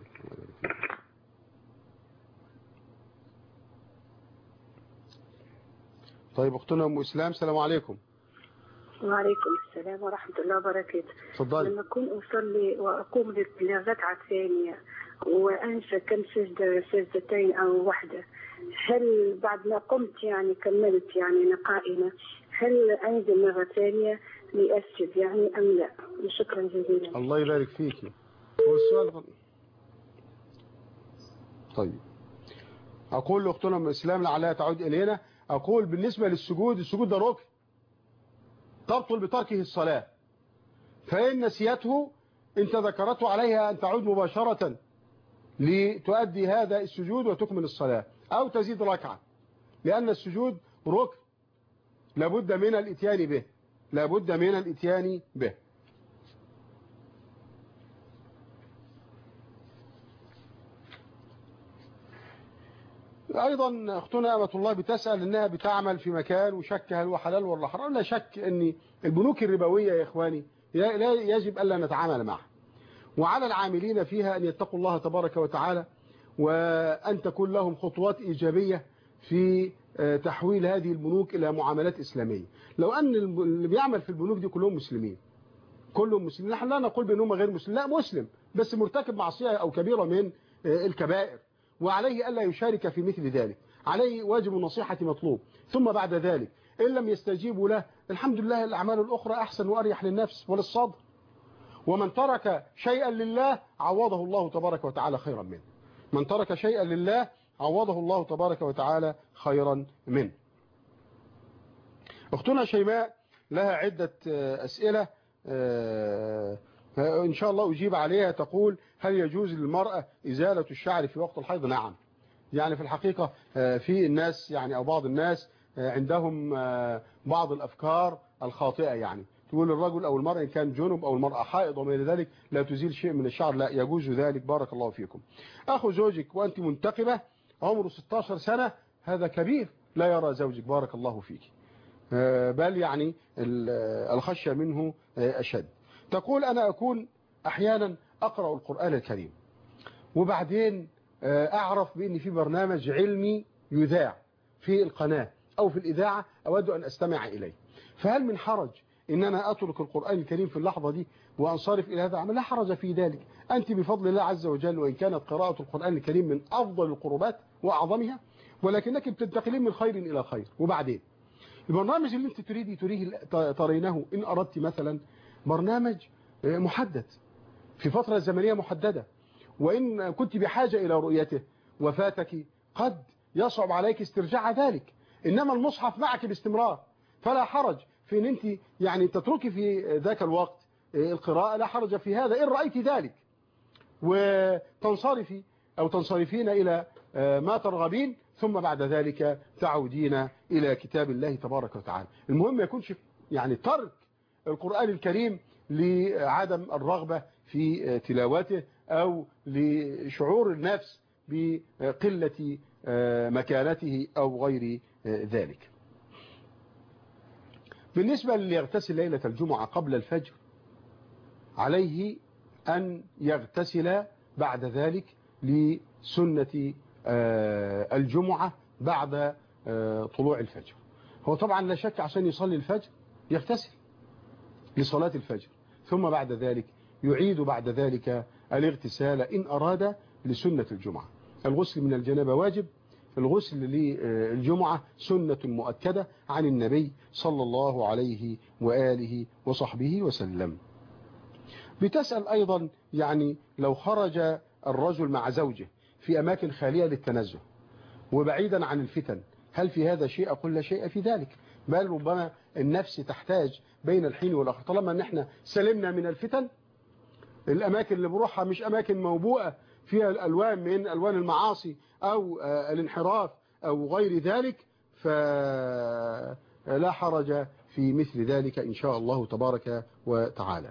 طيب اختنا ام اسلام، السلام عليكم. وعليكم السلام ورحمه الله وبركاته. تفضلي. لما اكون اصلي واقوم للركعه الثانيه وانسى كم سجده، سجدتين او واحده، هل بعد ما قمت يعني كملت يعني انا قائمه، هل انزل مره ثانيه لاسجد يعني ام لا؟ شكرا جزيلا. الله يبارك فيكي. هو السؤال غلط. طيب اقول لاختنا ام اسلام لعلها تعود الينا، أقول بالنسبة للسجود، السجود ده ركن تبطل بتركه الصلاة، فإن نسيته إن تذكرته عليها أن تعود مباشرة لتؤدي هذا السجود وتكمل الصلاة، أو تزيد ركعة، لأن السجود ركن لابد من الاتيان به، لابد من الاتيان به. أيضا أختنا أمة الله بتسأل أنها بتعمل في مكان وشك هل هو حلال ولا حرام. لا شك أن البنوك الربوية يا إخواني لا يجب ألا نتعامل معها، وعلى العاملين فيها أن يتقوا الله تبارك وتعالى، وأن تكون لهم خطوات إيجابية في تحويل هذه البنوك إلى معاملات إسلامية. لو أن اللي بيعمل في البنوك دي كلهم مسلمين، كلهم مسلمين، نحن لا نقول بأنهم غير مسلمين، لا مسلم بس مرتكب معصية أو كبيرة من الكبائر، وعليه ألا يشارك في مثل ذلك، عليه واجب النصيحة مطلوب. ثم بعد ذلك إن لم يستجيبوا له، الحمد لله الأعمال الأخرى أحسن وأريح للنفس وللصدر، ومن ترك شيئا لله عوضه الله تبارك وتعالى خيرا منه، من ترك شيئا لله عوضه الله تبارك وتعالى خيرا منه. أختنا شيماء لها عدة أسئلة إن شاء الله أجيب عليها. تقول هل يجوز للمرأة إزالة الشعر في وقت الحيض؟ نعم. يعني في الحقيقة في الناس يعني أو بعض الناس عندهم بعض الأفكار الخاطئة، يعني تقول الرجل أو المرأة إن كان جنب أو المرأة حائض وما إلى ذلك لا تزيل شيء من الشعر. لا يجوز ذلك. بارك الله فيكم. أخو زوجك وأنت منتقبة عمره ستة عشر سنة، هذا كبير لا يرى زوجك. بارك الله فيك. بل يعني الخشية منه أشد. تقول أنا أكون أحيانا أقرأ القرآن الكريم وبعدين أعرف بأن في برنامج علمي يذاع في القناة أو في الإذاعة أود أن أستمع إليه، فهل من حرج إن أنا أترك القرآن الكريم في اللحظة دي وأنصرف إلى هذا العمل؟ لا حرج في ذلك. أنت بفضل الله عز وجل، وإن كانت قراءة القرآن الكريم من أفضل القربات وأعظمها، ولكنك بتنتقلين من خير إلى خير. وبعدين البرنامج اللي أنت تريدي تريه ترينه إن أردت مثلا برنامج محدد في فترة زمنية محددة، وإن كنت بحاجة إلى رؤيته وفاتك قد يصعب عليك استرجاع ذلك، إنما المصحف معك باستمرار، فلا حرج في أن أنت يعني تتركي في ذاك الوقت القراءة، لا حرج في هذا إن رأيت ذلك، وتنصرفي أو تنصرفين إلى ما ترغبين، ثم بعد ذلك تعودين إلى كتاب الله تبارك وتعالى. المهم ما يكونش يعني ترك القرآن الكريم لعدم الرغبة في تلاوته أو لشعور النفس بقلة مكانته أو غير ذلك. بالنسبة اللي يغتسل ليلة الجمعة قبل الفجر، عليه أن يغتسل بعد ذلك لسنة الجمعة بعد طلوع الفجر. هو طبعا لا شك عشان يصلي الفجر يغتسل لصلاة الفجر، ثم بعد ذلك يعيد بعد ذلك الاغتسال إن أراد لسنة الجمعة. الغسل من الجنابة واجب، الغسل للجمعة سنة مؤكدة عن النبي صلى الله عليه وآله وصحبه وسلم. بتسأل أيضا يعني لو خرج الرجل مع زوجه في أماكن خالية للتنزه وبعيدا عن الفتن، هل في هذا شيء؟ أقول لا شيء في ذلك، بل ربما النفس تحتاج بين الحين والآخر. طالما أن احنا سلمنا من الفتن، الأماكن اللي بروحها مش أماكن موبوءة فيها الألوان من ألوان المعاصي أو الانحراف أو غير ذلك، فلا حرج في مثل ذلك إن شاء الله تبارك وتعالى.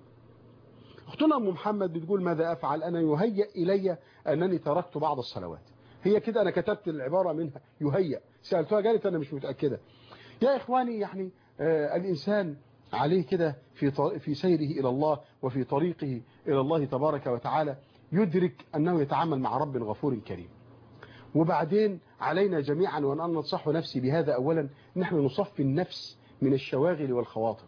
أختنا أم محمد بتقول ماذا أفعل؟ أنا يهيأ إلي أنني تركت بعض الصلوات. هي كده، أنا كتبت العبارة منها يهيأ، سألتها قالت أنا مش متأكدة. يا إخواني يعني آه الإنسان عليه كده في في سيره إلى الله وفي طريقه إلى الله تبارك وتعالى يدرك أنه يتعامل مع رب غفور كريم. وبعدين علينا جميعا وأن ننصح نفسي بهذا أولا، نحن نصفي النفس من الشواغل والخواطر،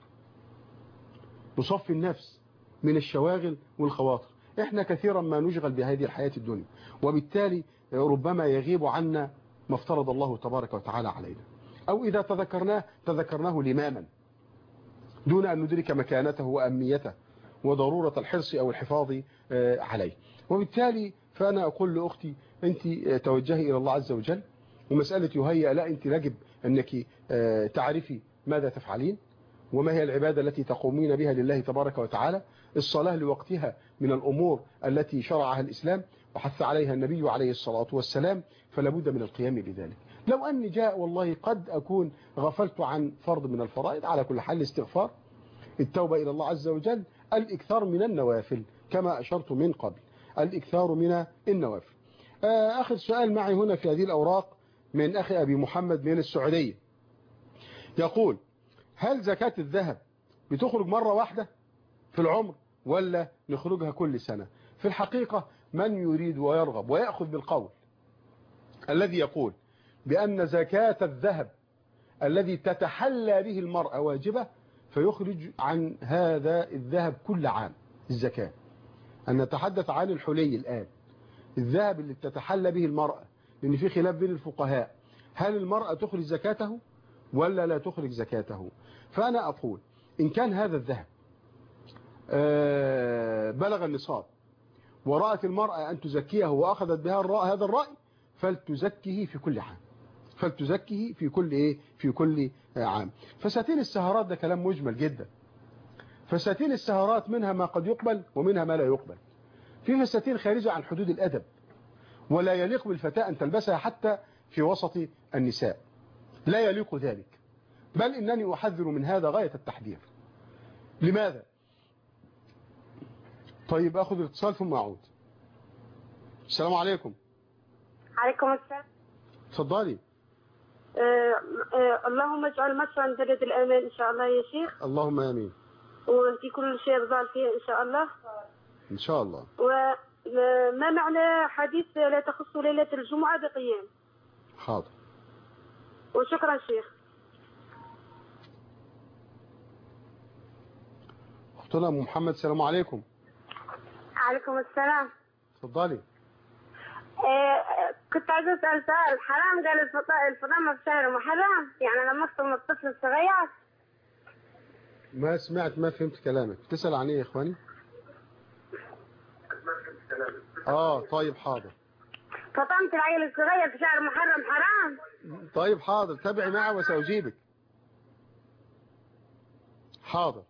نصفي النفس من الشواغل والخواطر. احنا كثيرا ما نشغل بهذه الحياة الدنيا، وبالتالي ربما يغيب عنا ما افترض الله تبارك وتعالى علينا، أو إذا تذكرناه تذكرناه لماما دون أن ندرك مكانته وأهميته وضرورة الحرص أو الحفاظ عليه. وبالتالي فأنا أقول لأختي أنت توجهي إلى الله عز وجل، ومسألة يهيأ لا، أنت يجب أنك تعرفي ماذا تفعلين وما هي العبادة التي تقومين بها لله تبارك وتعالى. الصلاة لوقتها من الأمور التي شرعها الإسلام وحث عليها النبي عليه الصلاة والسلام، فلا بد من القيام بذلك. لو أني جاء والله قد أكون غفلت عن فرض من الفرائض، على كل حال الاستغفار، التوبة إلى الله عز وجل، الإكثار من النوافل كما أشرت من قبل، الإكثار من النوافل. آخر سؤال معي هنا في هذه الأوراق من أخي أبي محمد من السعودية، يقول هل زكاة الذهب بتخرج مرة واحدة في العمر ولا نخرجها كل سنة؟ في الحقيقة من يريد ويرغب ويأخذ بالقول الذي يقول بأن زكاة الذهب الذي تتحلى به المرأة واجبة، فيخرج عن هذا الذهب كل عام الزكاة. أن نتحدث عن الحلي الآن، الذهب اللي تتحلى به المرأة، لأن في خلاف بين الفقهاء هل المرأة تخرج زكاته ولا لا تخرج زكاته. فأنا أقول إن كان هذا الذهب بلغ النصاب ورأت المرأة أن تزكيه وأخذت بها الرأي هذا الرأي، فلتزكيه في كل عام، فلتزكيه في كل إيه في كل عام. فساتين السهرات ده كلام مجمل جدا. فساتين السهرات منها ما قد يقبل ومنها ما لا يقبل. في فساتين خارجة عن حدود الأدب ولا يليق بالفتاة أن تلبسها حتى في وسط النساء، لا يليق ذلك، بل إنني أحذر من هذا غاية التحذير. لماذا؟ طيب أخذ الاتصال ثم أعود. السلام عليكم. عليكم السلام. تفضلي. آه آه اللهم اجعل مصر عن بلد الأمان إن شاء الله يا شيخ. اللهم آمين. وفي كل شيء ضال فيه إن شاء الله. إن شاء الله. وما معنى حديث لا تخص ليلة الجمعة بقيام؟ حاضر. وشكرا شيخ. أختنا أم محمد السلام عليكم. عليكم السلام. تفضلي. آه كنت عايزة أسأل سؤال. حرام قال الفطام في شهر محرم؟ يعني لما أفطم الطفل الصغير؟ ما سمعت، ما فهمت كلامك. تسأل عن إيه يا إخواني؟ آه طيب حاضر. فطمت العيل الصغير في شهر محرم حرام؟ طيب حاضر، تابعي معي وسأجيبك. حاضر.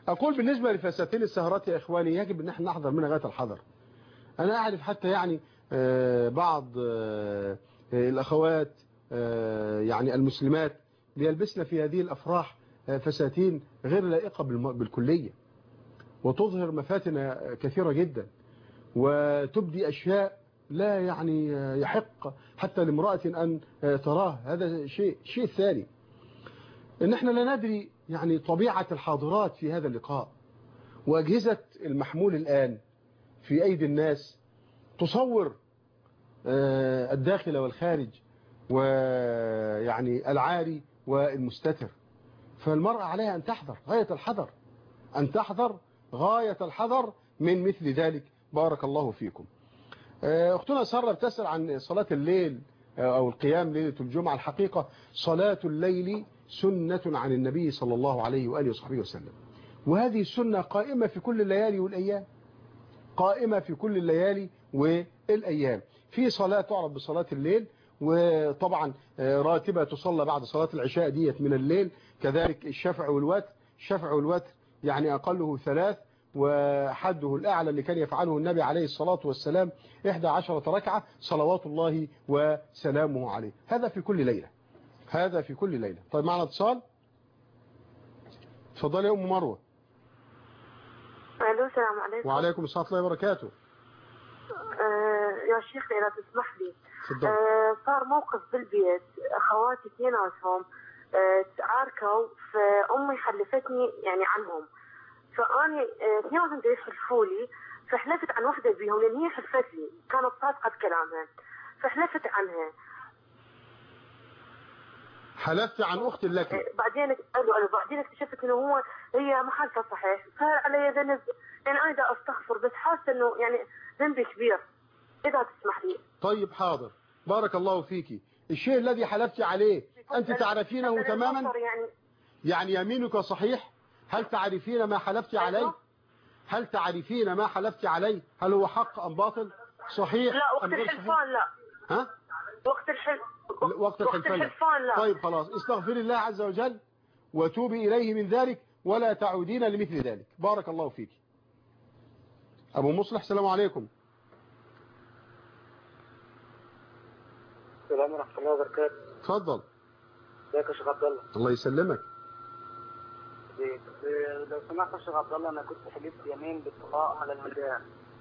أقول بالنسبة لفساتين السهرات يا إخواني يجب أن احنا نحذر منها غاية الحذر. أنا أعرف حتى يعني بعض الأخوات يعني المسلمات بيلبسن في هذه الأفراح فساتين غير لائقة بالكلية، وتظهر مفاتن كثيرة جدا، وتبدي أشياء لا يعني يحق حتى لامرأة أن تراه. هذا شيء شيء ثاني، إن احنا لا ندري يعني طبيعة الحاضرات في هذا اللقاء، وأجهزة المحمول الآن في أيدي الناس تصور الداخل والخارج، ويعني العاري والمستتر. فالمرأة عليها أن تحذر غاية الحذر، أن تحذر غاية الحذر من مثل ذلك. بارك الله فيكم. أختنا سارة بتسأل عن صلاة الليل أو القيام ليلة الجمعة. الحقيقة صلاة الليل سنة عن النبي صلى الله عليه وآله وصحبه وسلم، وهذه السنة قائمة في كل الليالي والأيام، قائمة في كل الليالي والأيام. في صلاة تعرف بصلاة الليل، وطبعا راتبة تصلى بعد صلاة العشاء ديت من الليل، كذلك الشفع والوتر. الشفع والوتر يعني أقله ثلاث، وحده الأعلى اللي كان يفعله النبي عليه الصلاة والسلام إحدى عشرة ركعة صلوات الله وسلامه عليه. هذا في كل ليلة، هذا في كل ليلة. طيب معنا اتصال. تفضلي يا أم مروة. الو السلام عليكم. وعليكم السلام ورحمة الله وبركاته. آه يا شيخ إذا تسمح لي، آه صار موقف بالبيت، أخواتي اثنيناتهم آه تعاركوا، فأمي حلفتني يعني عنهم، فأني اثنيناتهم آه يحلفوا لي، فحلفت عن وحدة بيهم لأن هي حلفت لي، كانت صادقة بكلامها، فحلفت عنها. حلفت عن أخت لك؟ آه بعدين قالوا قالوا بعدين اكتشفت إنه هو هي محالفة صحيح، صار علي ذنب، يعني أنا دا أستغفر، بس حاسة إنه يعني ذنبي كبير، إذا تسمح لي. طيب حاضر، بارك الله فيك. الشيء الذي حلفت عليه أنت تعرفينه تماما؟ يعني يعني يمينك صحيح؟ هل تعرفين ما حلفت عليه؟ هل تعرفين ما حلفت عليه؟ هل هو حق أم باطل؟ صحيح لا وقت أم غير الحلفان لا. ها؟ وقت الحلف وقت الحلفان لا. طيب خلاص، استغفري الله عز وجل وتوبي إليه من ذلك ولا تعودين لمثل ذلك. بارك الله فيك. أبو مصلح السلام عليكم. السلام ورحمة الله وبركاته. اتفضل. ازيك يا شيخ عبد الله؟ الله يسلمك. لو سمحت يا شيخ عبد الله، انا كنت حلفت يمين بالطلاق على المدام.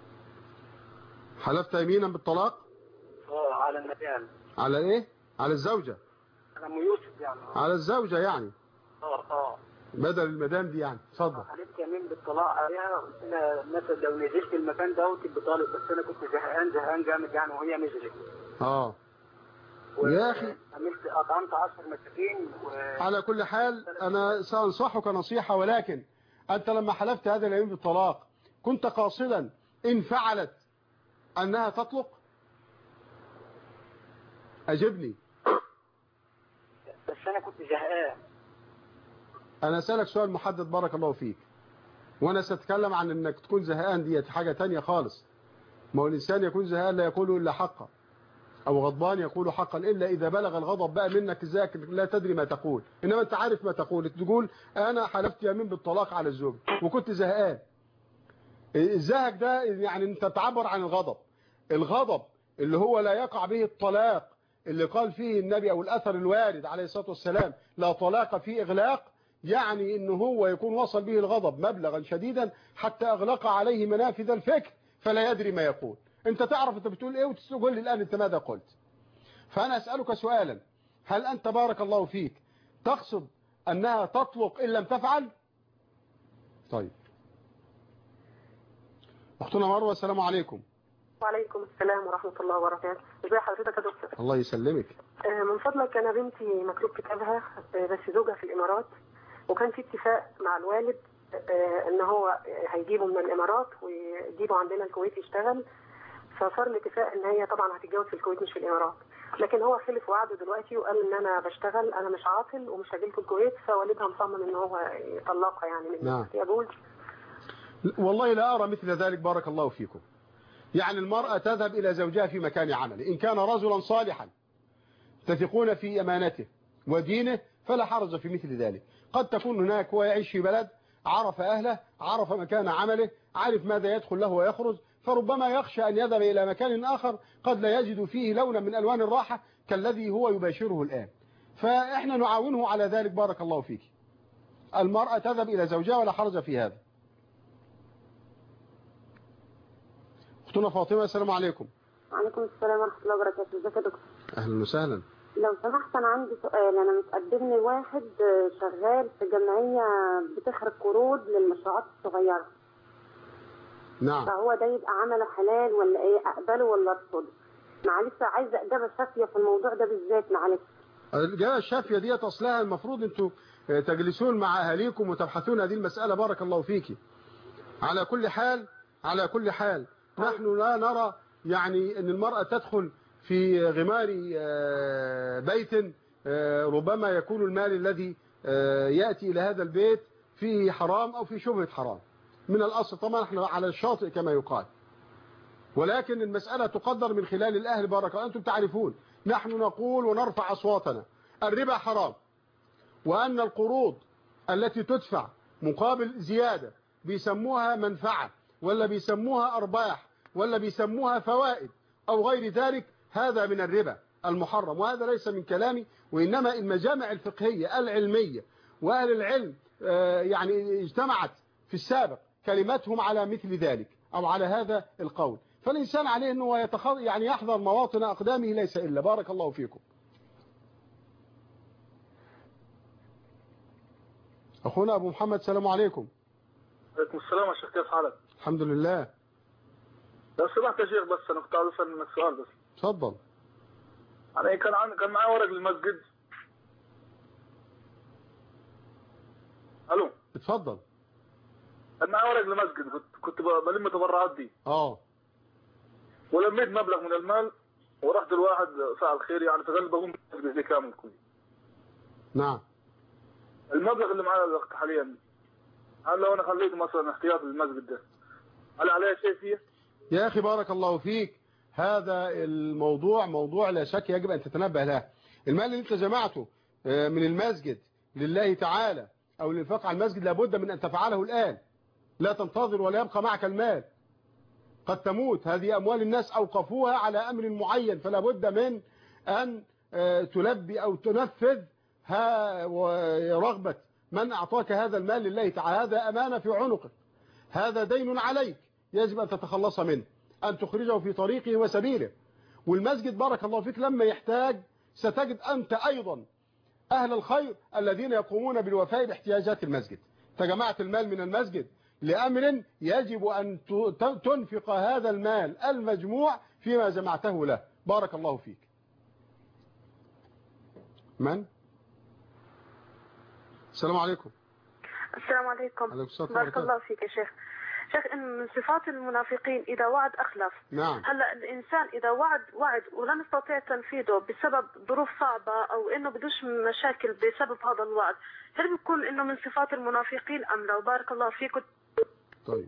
حلفت يمينا بالطلاق؟ اه على المدام. على ايه؟ على الزوجة؟ على ام يوسف يعني. على الزوجة يعني؟ اه اه بدل المدام دي يعني. اتفضل. حلفت يمين بالطلاق عليها، قلت لها مثلا لو نزلت المكان ده بطالب، بس انا كنت زهقان زهقان جامد يعني، وهي نزلت. اه يا أخي عملت أطعمت عشر مساكين و... على كل حال أنا سأنصحك نصيحة، ولكن أنت لما حلفت هذا اليمين بالطلاق كنت قاصدا إن فعلت أنها تطلق؟ أجبني. بس أنا كنت زهقان. أنا أسألك سؤال محدد بارك الله فيك، وأنا سأتكلم عن أنك تكون زهقان دي حاجة تانية خالص. ما هو الإنسان يكون زهقان لا يقول إلا حقا، أو غضبان يقول حقا، إلا إذا بلغ الغضب بقى منك ذاك لا تدري ما تقول، إنما أنت عارف ما تقول. تقول أنا حلفت يمين بالطلاق على الزوج وكنت زهقان. الزهق ده يعني أنت تعبر عن الغضب. الغضب اللي هو لا يقع به الطلاق، اللي قال فيه النبي أو الأثر الوارد عليه الصلاة والسلام لا طلاق في إغلاق، يعني إنه هو يكون وصل به الغضب مبلغا شديدا حتى أغلق عليه منافذ الفكر فلا يدري ما يقول. انت تعرف انت بتقول ايه وتقول لي الان انت ماذا قلت. فانا اسألك سؤالا، هل انت بارك الله فيك تقصد انها تطلق ان لم تفعل؟ طيب اختنا مروه السلام عليكم. وعليكم السلام ورحمة الله وبركاته. ازي حضرتك يا دكتور؟ الله يسلمك. من فضلك انا بنتي مكتوب كتابها بس زوجها في الامارات، وكان في اتفاق مع الوالد ان هو هيجيبه من الامارات ويجيبه عندنا الكويت يشتغل، فصار الاتفاق ان هي طبعا هتتجوز في الكويت مش في الامارات، لكن هو خلف وعده دلوقتي وقال ان انا بشتغل، انا مش عاطل ومش هجيلكم الكويت، فوالدها مصمم ان هو يطلقها يعني من نعم. يجوز؟ والله لا ارى مثل ذلك بارك الله فيكم. يعني المرأة تذهب الى زوجها في مكان عمله، ان كان رجلا صالحا تثقون في امانته ودينه فلا حرج في مثل ذلك. قد تكون هناك هو يعيش في بلد عرف أهله، عرف مكان عمله، عارف ماذا يدخل له ويخرج، فربما يخشى أن يذهب إلى مكان آخر قد لا يجد فيه لونا من ألوان الراحة كالذي هو يباشره الآن. فإحنا نعاونه على ذلك. بارك الله فيك. المرأة تذهب إلى زوجها ولا حرج في هذا. أختنا فاطمة، السلام عليكم. وعليكم السلام ورحمة الله وبركاته. ازيك يا دكتور؟ أهلا وسهلا. لو سمحت أنا عندي سؤال. أنا متقدم لي واحد شغال في جمعية بتخرج قروض للمشروعات الصغيرة. نعم. فهو ده يبقى عمله حلال ولا إيه؟ أقبله ولا أرفضه؟ معلش عايزة إجابة شافية في الموضوع ده بالذات. معلش. الإجابة الشافية دي أصلها المفروض أنتوا تجلسون مع أهاليكم وتبحثون هذه المسألة. بارك الله فيك. على كل حال على كل حال نحن لا نرى يعني أن المرأة تدخل في غمار بيت ربما يكون المال الذي يأتي إلى هذا البيت فيه حرام أو فيه شبهة حرام. من الأصل طبعا احنا على الشاطئ كما يقال، ولكن المسألة تقدر من خلال الأهل. بارك الله. أنتم تعرفون نحن نقول ونرفع أصواتنا الربا حرام، وأن القروض التي تدفع مقابل زيادة بيسموها منفعة ولا بيسموها أرباح ولا بيسموها فوائد أو غير ذلك، هذا من الربا المحرم. وهذا ليس من كلامي، وإنما المجامع الفقهية العلمية وأهل العلم يعني اجتمعت في السابق كلمتهم على مثل ذلك أو على هذا القول. فالإنسان عليه أنه يتخذ يعني يحذر مواطن أقدامه ليس إلا. بارك الله فيكم. أخونا أبو محمد، السلام عليكم. عليكم السلام يا شيخ، كيف حالك؟ الحمد لله. لو سمحت يا شيخ بس أنا كنت عايز أسأل منك سؤال بس. تفضل. أنا كان عن... كان معايا ورق للمسجد. ألو. اتفضل. كان معايا ورق للمسجد، كنت كنت بلم تبرعات دي. اه. ولميت مبلغ من المال ورحت لواحد فعل خير يعني فقال بقوم بزي كامل كله. نعم. المبلغ اللي معايا الوقت حاليا هل لو انا خليته مثلا احتياطي للمسجد ده هل عليه شيء فيه؟ يا اخي بارك الله فيك، هذا الموضوع موضوع لا شك يجب ان تتنبه له. المال اللي انت جمعته من المسجد لله تعالى او للانفاق على المسجد لابد من ان تفعله الان، لا تنتظر ولا يبقى معك المال، قد تموت. هذه اموال الناس اوقفوها على امر معين، فلا بد من ان تلبي او تنفذ رغبة من أعطاك هذا المال لله تعالى. هذا أمانة في عنقك، هذا دين عليك يجب أن تتخلص منه، أن تخرجه في طريقه وسبيله. والمسجد بارك الله فيك لما يحتاج ستجد أنت أيضا أهل الخير الذين يقومون بالوفاء باحتياجات المسجد. فجمعت المال من المسجد لأمر يجب أن تنفق هذا المال المجموع فيما جمعته له. بارك الله فيك. من؟ السلام عليكم. السلام عليكم. بارك الله فيك يا شيخ. شيخ إن من صفات المنافقين إذا وعد أخلف. نعم. هلا الإنسان إذا وعد وعد ولم يستطيع تنفيذه بسبب ظروف صعبة أو إنه بدوش مشاكل بسبب هذا الوعد، هل بيكون إنه من صفات المنافقين أم لا؟ بارك الله فيكم. طيب.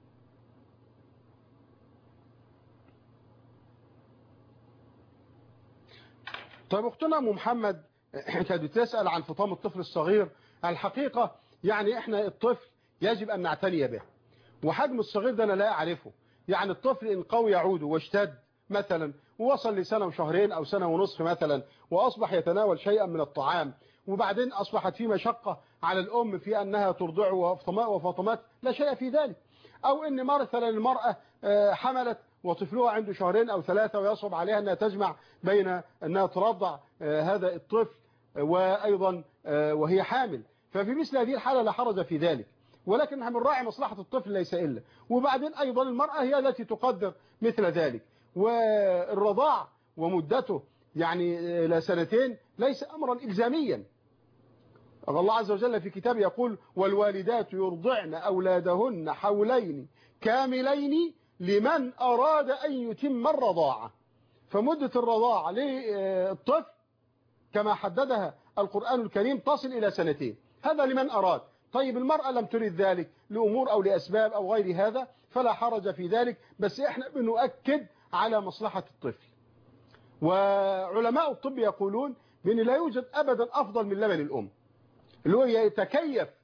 طيب أختنا أم محمد كانت بتسأل عن فطام الطفل الصغير. الحقيقة يعني احنا الطفل يجب أن نعتني به، وحجم الصغير ده أنا لا أعرفه. يعني الطفل إن قوي يعود واشتد مثلا ووصل لسنة وشهرين أو سنة ونصف مثلا وأصبح يتناول شيئا من الطعام وبعدين أصبحت في مشقة على الأم في أنها ترضعه وفاطمات، لا شيء في ذلك. أو إن مثلا المرأة حملت وطفلها عنده شهرين أو ثلاثة ويصعب عليها أنها تجمع بين أنها ترضع هذا الطفل وأيضا وهي حامل، ففي مثل هذه الحالة لا حرج في ذلك، ولكن نحن نراعي مصلحة الطفل ليس إلا. وبعدين أيضا المرأة هي التي تقدر مثل ذلك. والرضاع ومدته يعني إلى سنتين ليس أمرا إلزاميا. الله عز وجل في كتابه يقول والوالدات يرضعن أولادهن حولين كاملين لمن أراد أن يتم الرضاعة. فمدة الرضاعة للطفل كما حددها القرآن الكريم تصل إلى سنتين، هذا لمن أراد. طيب المرأة لم تريد ذلك لأمور أو لأسباب أو غير هذا فلا حرج في ذلك، بس إحنا بنؤكد على مصلحة الطفل. وعلماء الطب يقولون بأن لا يوجد أبدا أفضل من لبن الأم، اللي هو يتكيف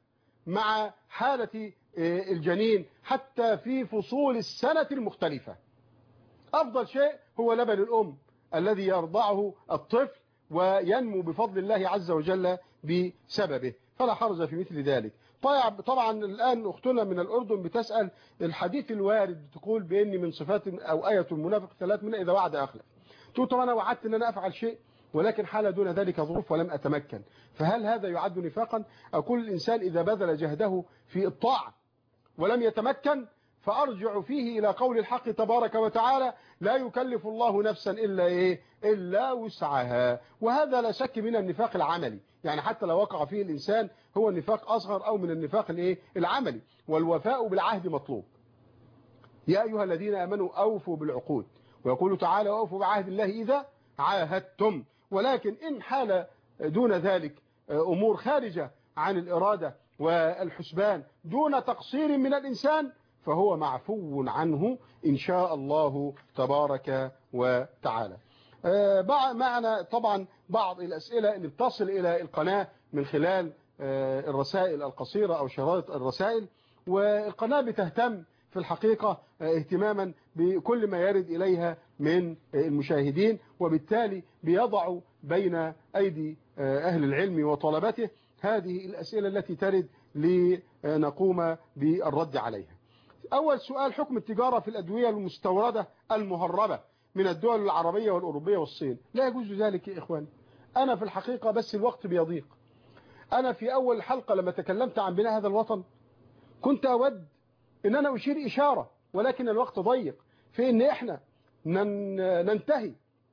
مع حالة الجنين حتى في فصول السنة المختلفة. أفضل شيء هو لبن الأم الذي يرضعه الطفل وينمو بفضل الله عز وجل بسببه، فلا حرج في مثل ذلك. طبعا الآن أختنا من الأردن بتسأل الحديث الوارد تقول بأني من صفات أو آية المنافق ثلاث من إذا وعد أخلف. تقول طبعا أنا وعدت أن أنا أفعل شيء ولكن حال دون ذلك ظروف ولم أتمكن، فهل هذا يعد نفاقا؟ أقول الإنسان إذا بذل جهده في الطاعة ولم يتمكن فأرجع فيه إلى قول الحق تبارك وتعالى لا يكلف الله نفسا إلا إيه إلا وسعها، وهذا لا شك من النفاق العملي، يعني حتى لو وقع فيه الإنسان هو النفاق أصغر أو من النفاق الإيه العملي. والوفاء بالعهد مطلوب. يا أيها الذين آمنوا أوفوا بالعقود، ويقول تعالى أوفوا بعهد الله إذا عاهدتم. ولكن إن حال دون ذلك أمور خارجة عن الإرادة والحسبان دون تقصير من الإنسان فهو معفو عنه إن شاء الله تبارك وتعالى. معنا طبعا بعض الأسئلة اللي بتصل إلى القناة من خلال الرسائل القصيرة أو شرائط الرسائل، والقناة بتهتم في الحقيقة اهتماما بكل ما يرد إليها من المشاهدين، وبالتالي بيضع بين أيدي أهل العلم وطلبته هذه الأسئلة التي ترد لنقوم بالرد عليها. أول سؤال: حكم التجارة في الأدوية المستوردة المهربة من الدول العربية والأوروبية والصين. لا يجوز ذلك يا إخواني. أنا في الحقيقة بس الوقت بيضيق. أنا في أول حلقة لما تكلمت عن بناء هذا الوطن كنت أود إن أنا أشير إشارة، ولكن الوقت ضيق في إن إحنا ننتهي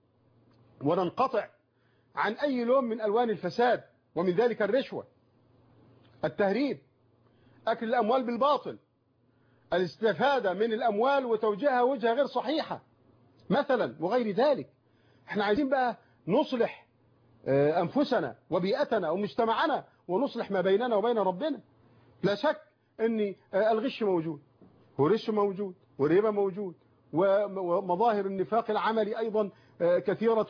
وننقطع عن أي لون من ألوان الفساد، ومن ذلك الرشوة، التهريب، أكل الأموال بالباطل، الاستفادة من الأموال وتوجيهها وجهة غير صحيحة مثلا وغير ذلك. احنا عايزين بقى نصلح أنفسنا وبيئتنا ومجتمعنا ونصلح ما بيننا وبين ربنا. لا شك أن الغش موجود والرش موجود والربا موجود ومظاهر النفاق العملي أيضا كثيرة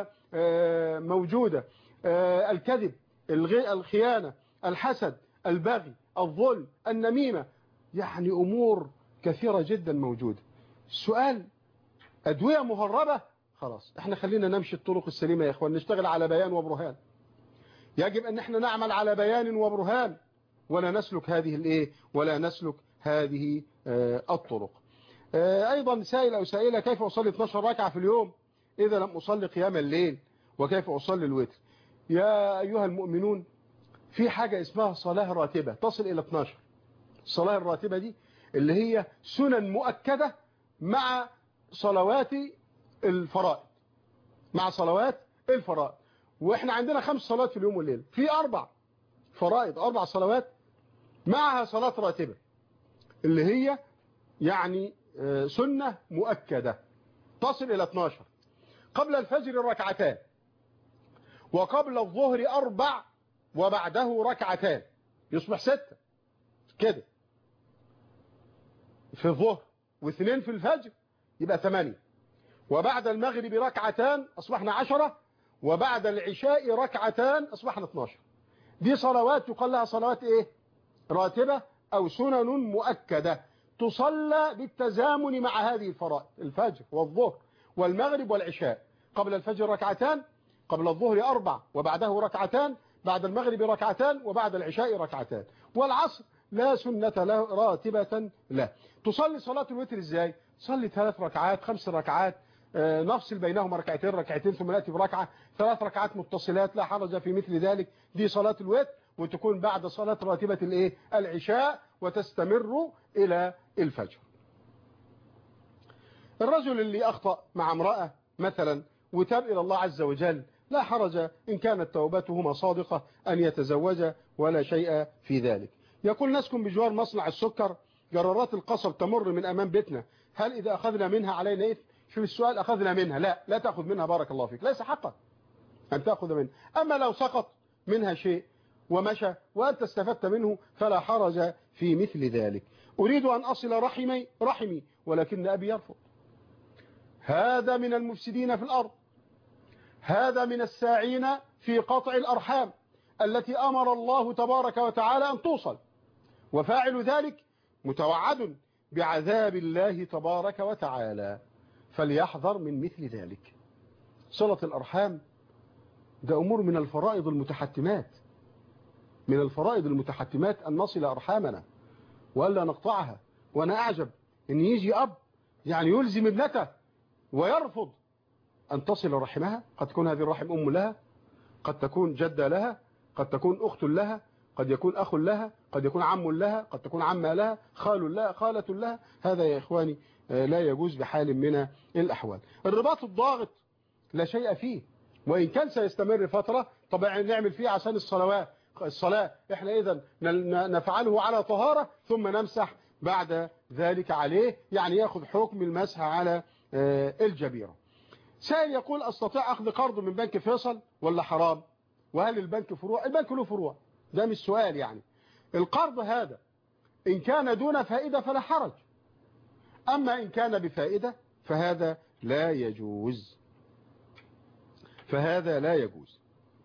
وموجودة، الكذب، الخيانة، الحسد، البغي، الظلم، النميمة، يعني أمور كثيرة جدا موجودة. السؤال: أدوية مهربة، خلاص احنا خلينا نمشي الطرق السليمة يا اخوان، نشتغل على بيان وبرهان. يجب ان احنا نعمل على بيان وبرهان ولا نسلك هذه الايه ولا نسلك هذه آه الطرق. آه ايضا سائل او سائلة: كيف اصلي اثناشر ركعة في اليوم اذا لم اصلي قيام الليل، وكيف اصلي الوتر؟ يا ايها المؤمنون، في حاجة اسمها صلاة راتبة تصل الى اثناشر. الصلاة الراتبة دي اللي هي سنن مؤكدة مع صلوات الفرائض، مع صلوات الفرائض. واحنا عندنا خمس صلوات في اليوم والليل، في اربع فرائض، اربع صلوات معها صلاة راتبة اللي هي يعني سنة مؤكدة تصل الى اثناشر. قبل الفجر ركعتان، وقبل الظهر اربع، وبعده ركعتان، يصبح ستة كده في الظهر، واثنين في الفجر يبقى ثمانية، وبعد المغرب ركعتان أصبحنا عشرة، وبعد العشاء ركعتان أصبحنا اثناشر. دي صلوات يقال لها صلوات إيه؟ راتبة أو سنن مؤكدة تصلى بالتزامن مع هذه الفرائض: الفجر والظهر والمغرب والعشاء. قبل الفجر ركعتان، قبل الظهر أربع، وبعده ركعتان، بعد المغرب ركعتان، وبعد العشاء ركعتان. والعصر لا سنة له راتبة له. تصلي صلاة الوتر إزاي؟ صلي ثلاث ركعات، خمس ركعات، نفصل بينهما ركعتين ركعتين ثم نأتي بركعة، ثلاث ركعات متصلات، لا حرج في مثل ذلك. دي صلاة الوتر، وتكون بعد صلاة راتبة الايه العشاء، وتستمر إلى الفجر. الرجل اللي أخطأ مع امرأة مثلا وتاب إلى الله عز وجل، لا حرج إن كانت توبتهما صادقة أن يتزوج، ولا شيء في ذلك. يقول: نسكن بجوار مصنع السكر، جرارات القصب تمر من أمام بيتنا، هل إذا أخذنا منها علينا إثم؟ شوف السؤال: أخذنا منها؟ لا، لا تأخذ منها، بارك الله فيك، ليس حقا أن تأخذ منها. أما لو سقط منها شيء ومشى وأنت استفدت منه فلا حرج في مثل ذلك. أريد أن أصل رحمي رحمي ولكن أبي يرفض. هذا من المفسدين في الأرض، هذا من الساعين في قطع الأرحام التي أمر الله تبارك وتعالى أن توصل. وفاعل ذلك متوعد بعذاب الله تبارك وتعالى، فليحذر من مثل ذلك. صلة الأرحام ده أمور من الفرائض المتحتمات، من الفرائض المتحتمات أن نصل أرحامنا وألا نقطعها. وأنا أعجب أن يجي أب يعني يلزم ابنته ويرفض أن تصل رحمها. قد تكون هذه الرحم أم لها، قد تكون جدة لها، قد تكون أخت لها، قد يكون أخ لها، قد يكون عم لها، قد تكون عمة لها، خال لها، خالة لها. هذا يا إخواني لا يجوز بحال من الأحوال. الرباط الضاغط لا شيء فيه، وإن كان سيستمر فترة طبعا نعمل فيه عشان الصلوات الصلاة احنا إذا نفعله على طهارة ثم نمسح بعد ذلك عليه، يعني ياخذ حكم المسح على الجبيرة. سائل يقول أستطيع أخذ قرض من بنك فيصل ولا حرام؟ وهل البنك فروع؟ البنك له فروع، ده مش سؤال. يعني القرض هذا إن كان دون فائدة فلا حرج، أما إن كان بفائدة فهذا لا يجوز، فهذا لا يجوز.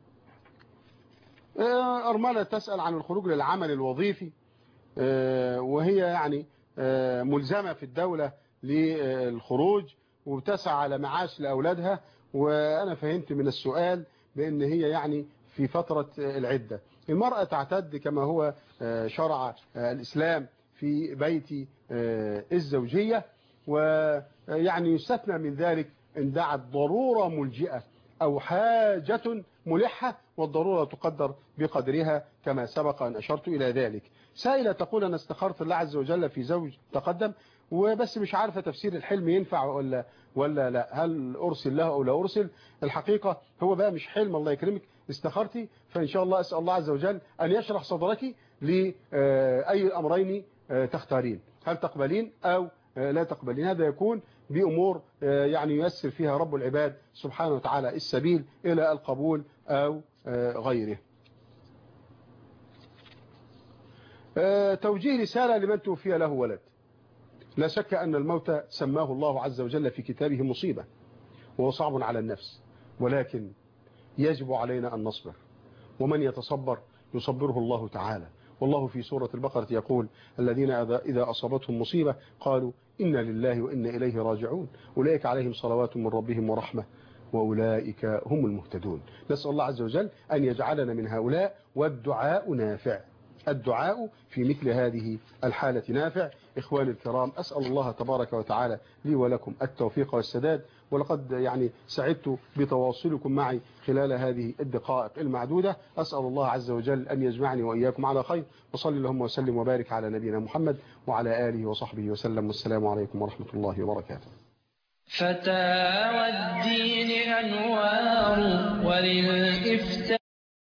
أرملة تسأل عن الخروج للعمل الوظيفي، وهي يعني ملزمة في الدولة للخروج وتسعى على معاش لأولادها، وأنا فهمت من السؤال بأن هي يعني في فترة العدة. المرأة تعتد كما هو شرع الإسلام في بيت الزوجية، ويعني يستثنى من ذلك إن دعت ضرورة ملجئة أو حاجة ملحة، والضرورة تقدر بقدرها كما سبق أن أشرت إلى ذلك. سائلة تقول أنا استخرت الله عز وجل في زوج تقدم وبس مش عارفة تفسير الحلم ينفع ولا ولا لا، هل أرسل له أو لا أرسل؟ الحقيقة هو بقى مش حلم، الله يكرمك استخرتي، فإن شاء الله أسأل الله عز وجل أن يشرح صدرك لأي الأمرين تختارين، هل تقبلين أو لا تقبلين. هذا يكون بأمور يعني ييسر فيها رب العباد سبحانه وتعالى السبيل إلى القبول أو غيره. توجيه رسالة لمن توفي له ولد. لا شك أن الموت سماه الله عز وجل في كتابه مصيبة وهو صعب على النفس، ولكن يجب علينا أن نصبر، ومن يتصبر يصبره الله تعالى. والله في سورة البقرة يقول الذين إذا أصابتهم مصيبة قالوا إنا لله وإنا إليه راجعون أولئك عليهم صلوات من ربهم ورحمة وأولئك هم المهتدون. نسأل الله عز وجل أن يجعلنا من هؤلاء، والدعاء نافع، الدعاء في مثل هذه الحالة نافع. إخواني الكرام، أسأل الله تبارك وتعالى لي ولكم التوفيق والسداد، ولقد يعني سعدت بتواصلكم معي خلال هذه الدقائق المعدودة. أسأل الله عز وجل أن يجمعني وإياكم على خير، وصلي اللهم وسلم وبارك على نبينا محمد وعلى آله وصحبه وسلم، والسلام عليكم ورحمة الله وبركاته. فتاوى الدين أنوار وللإفتاء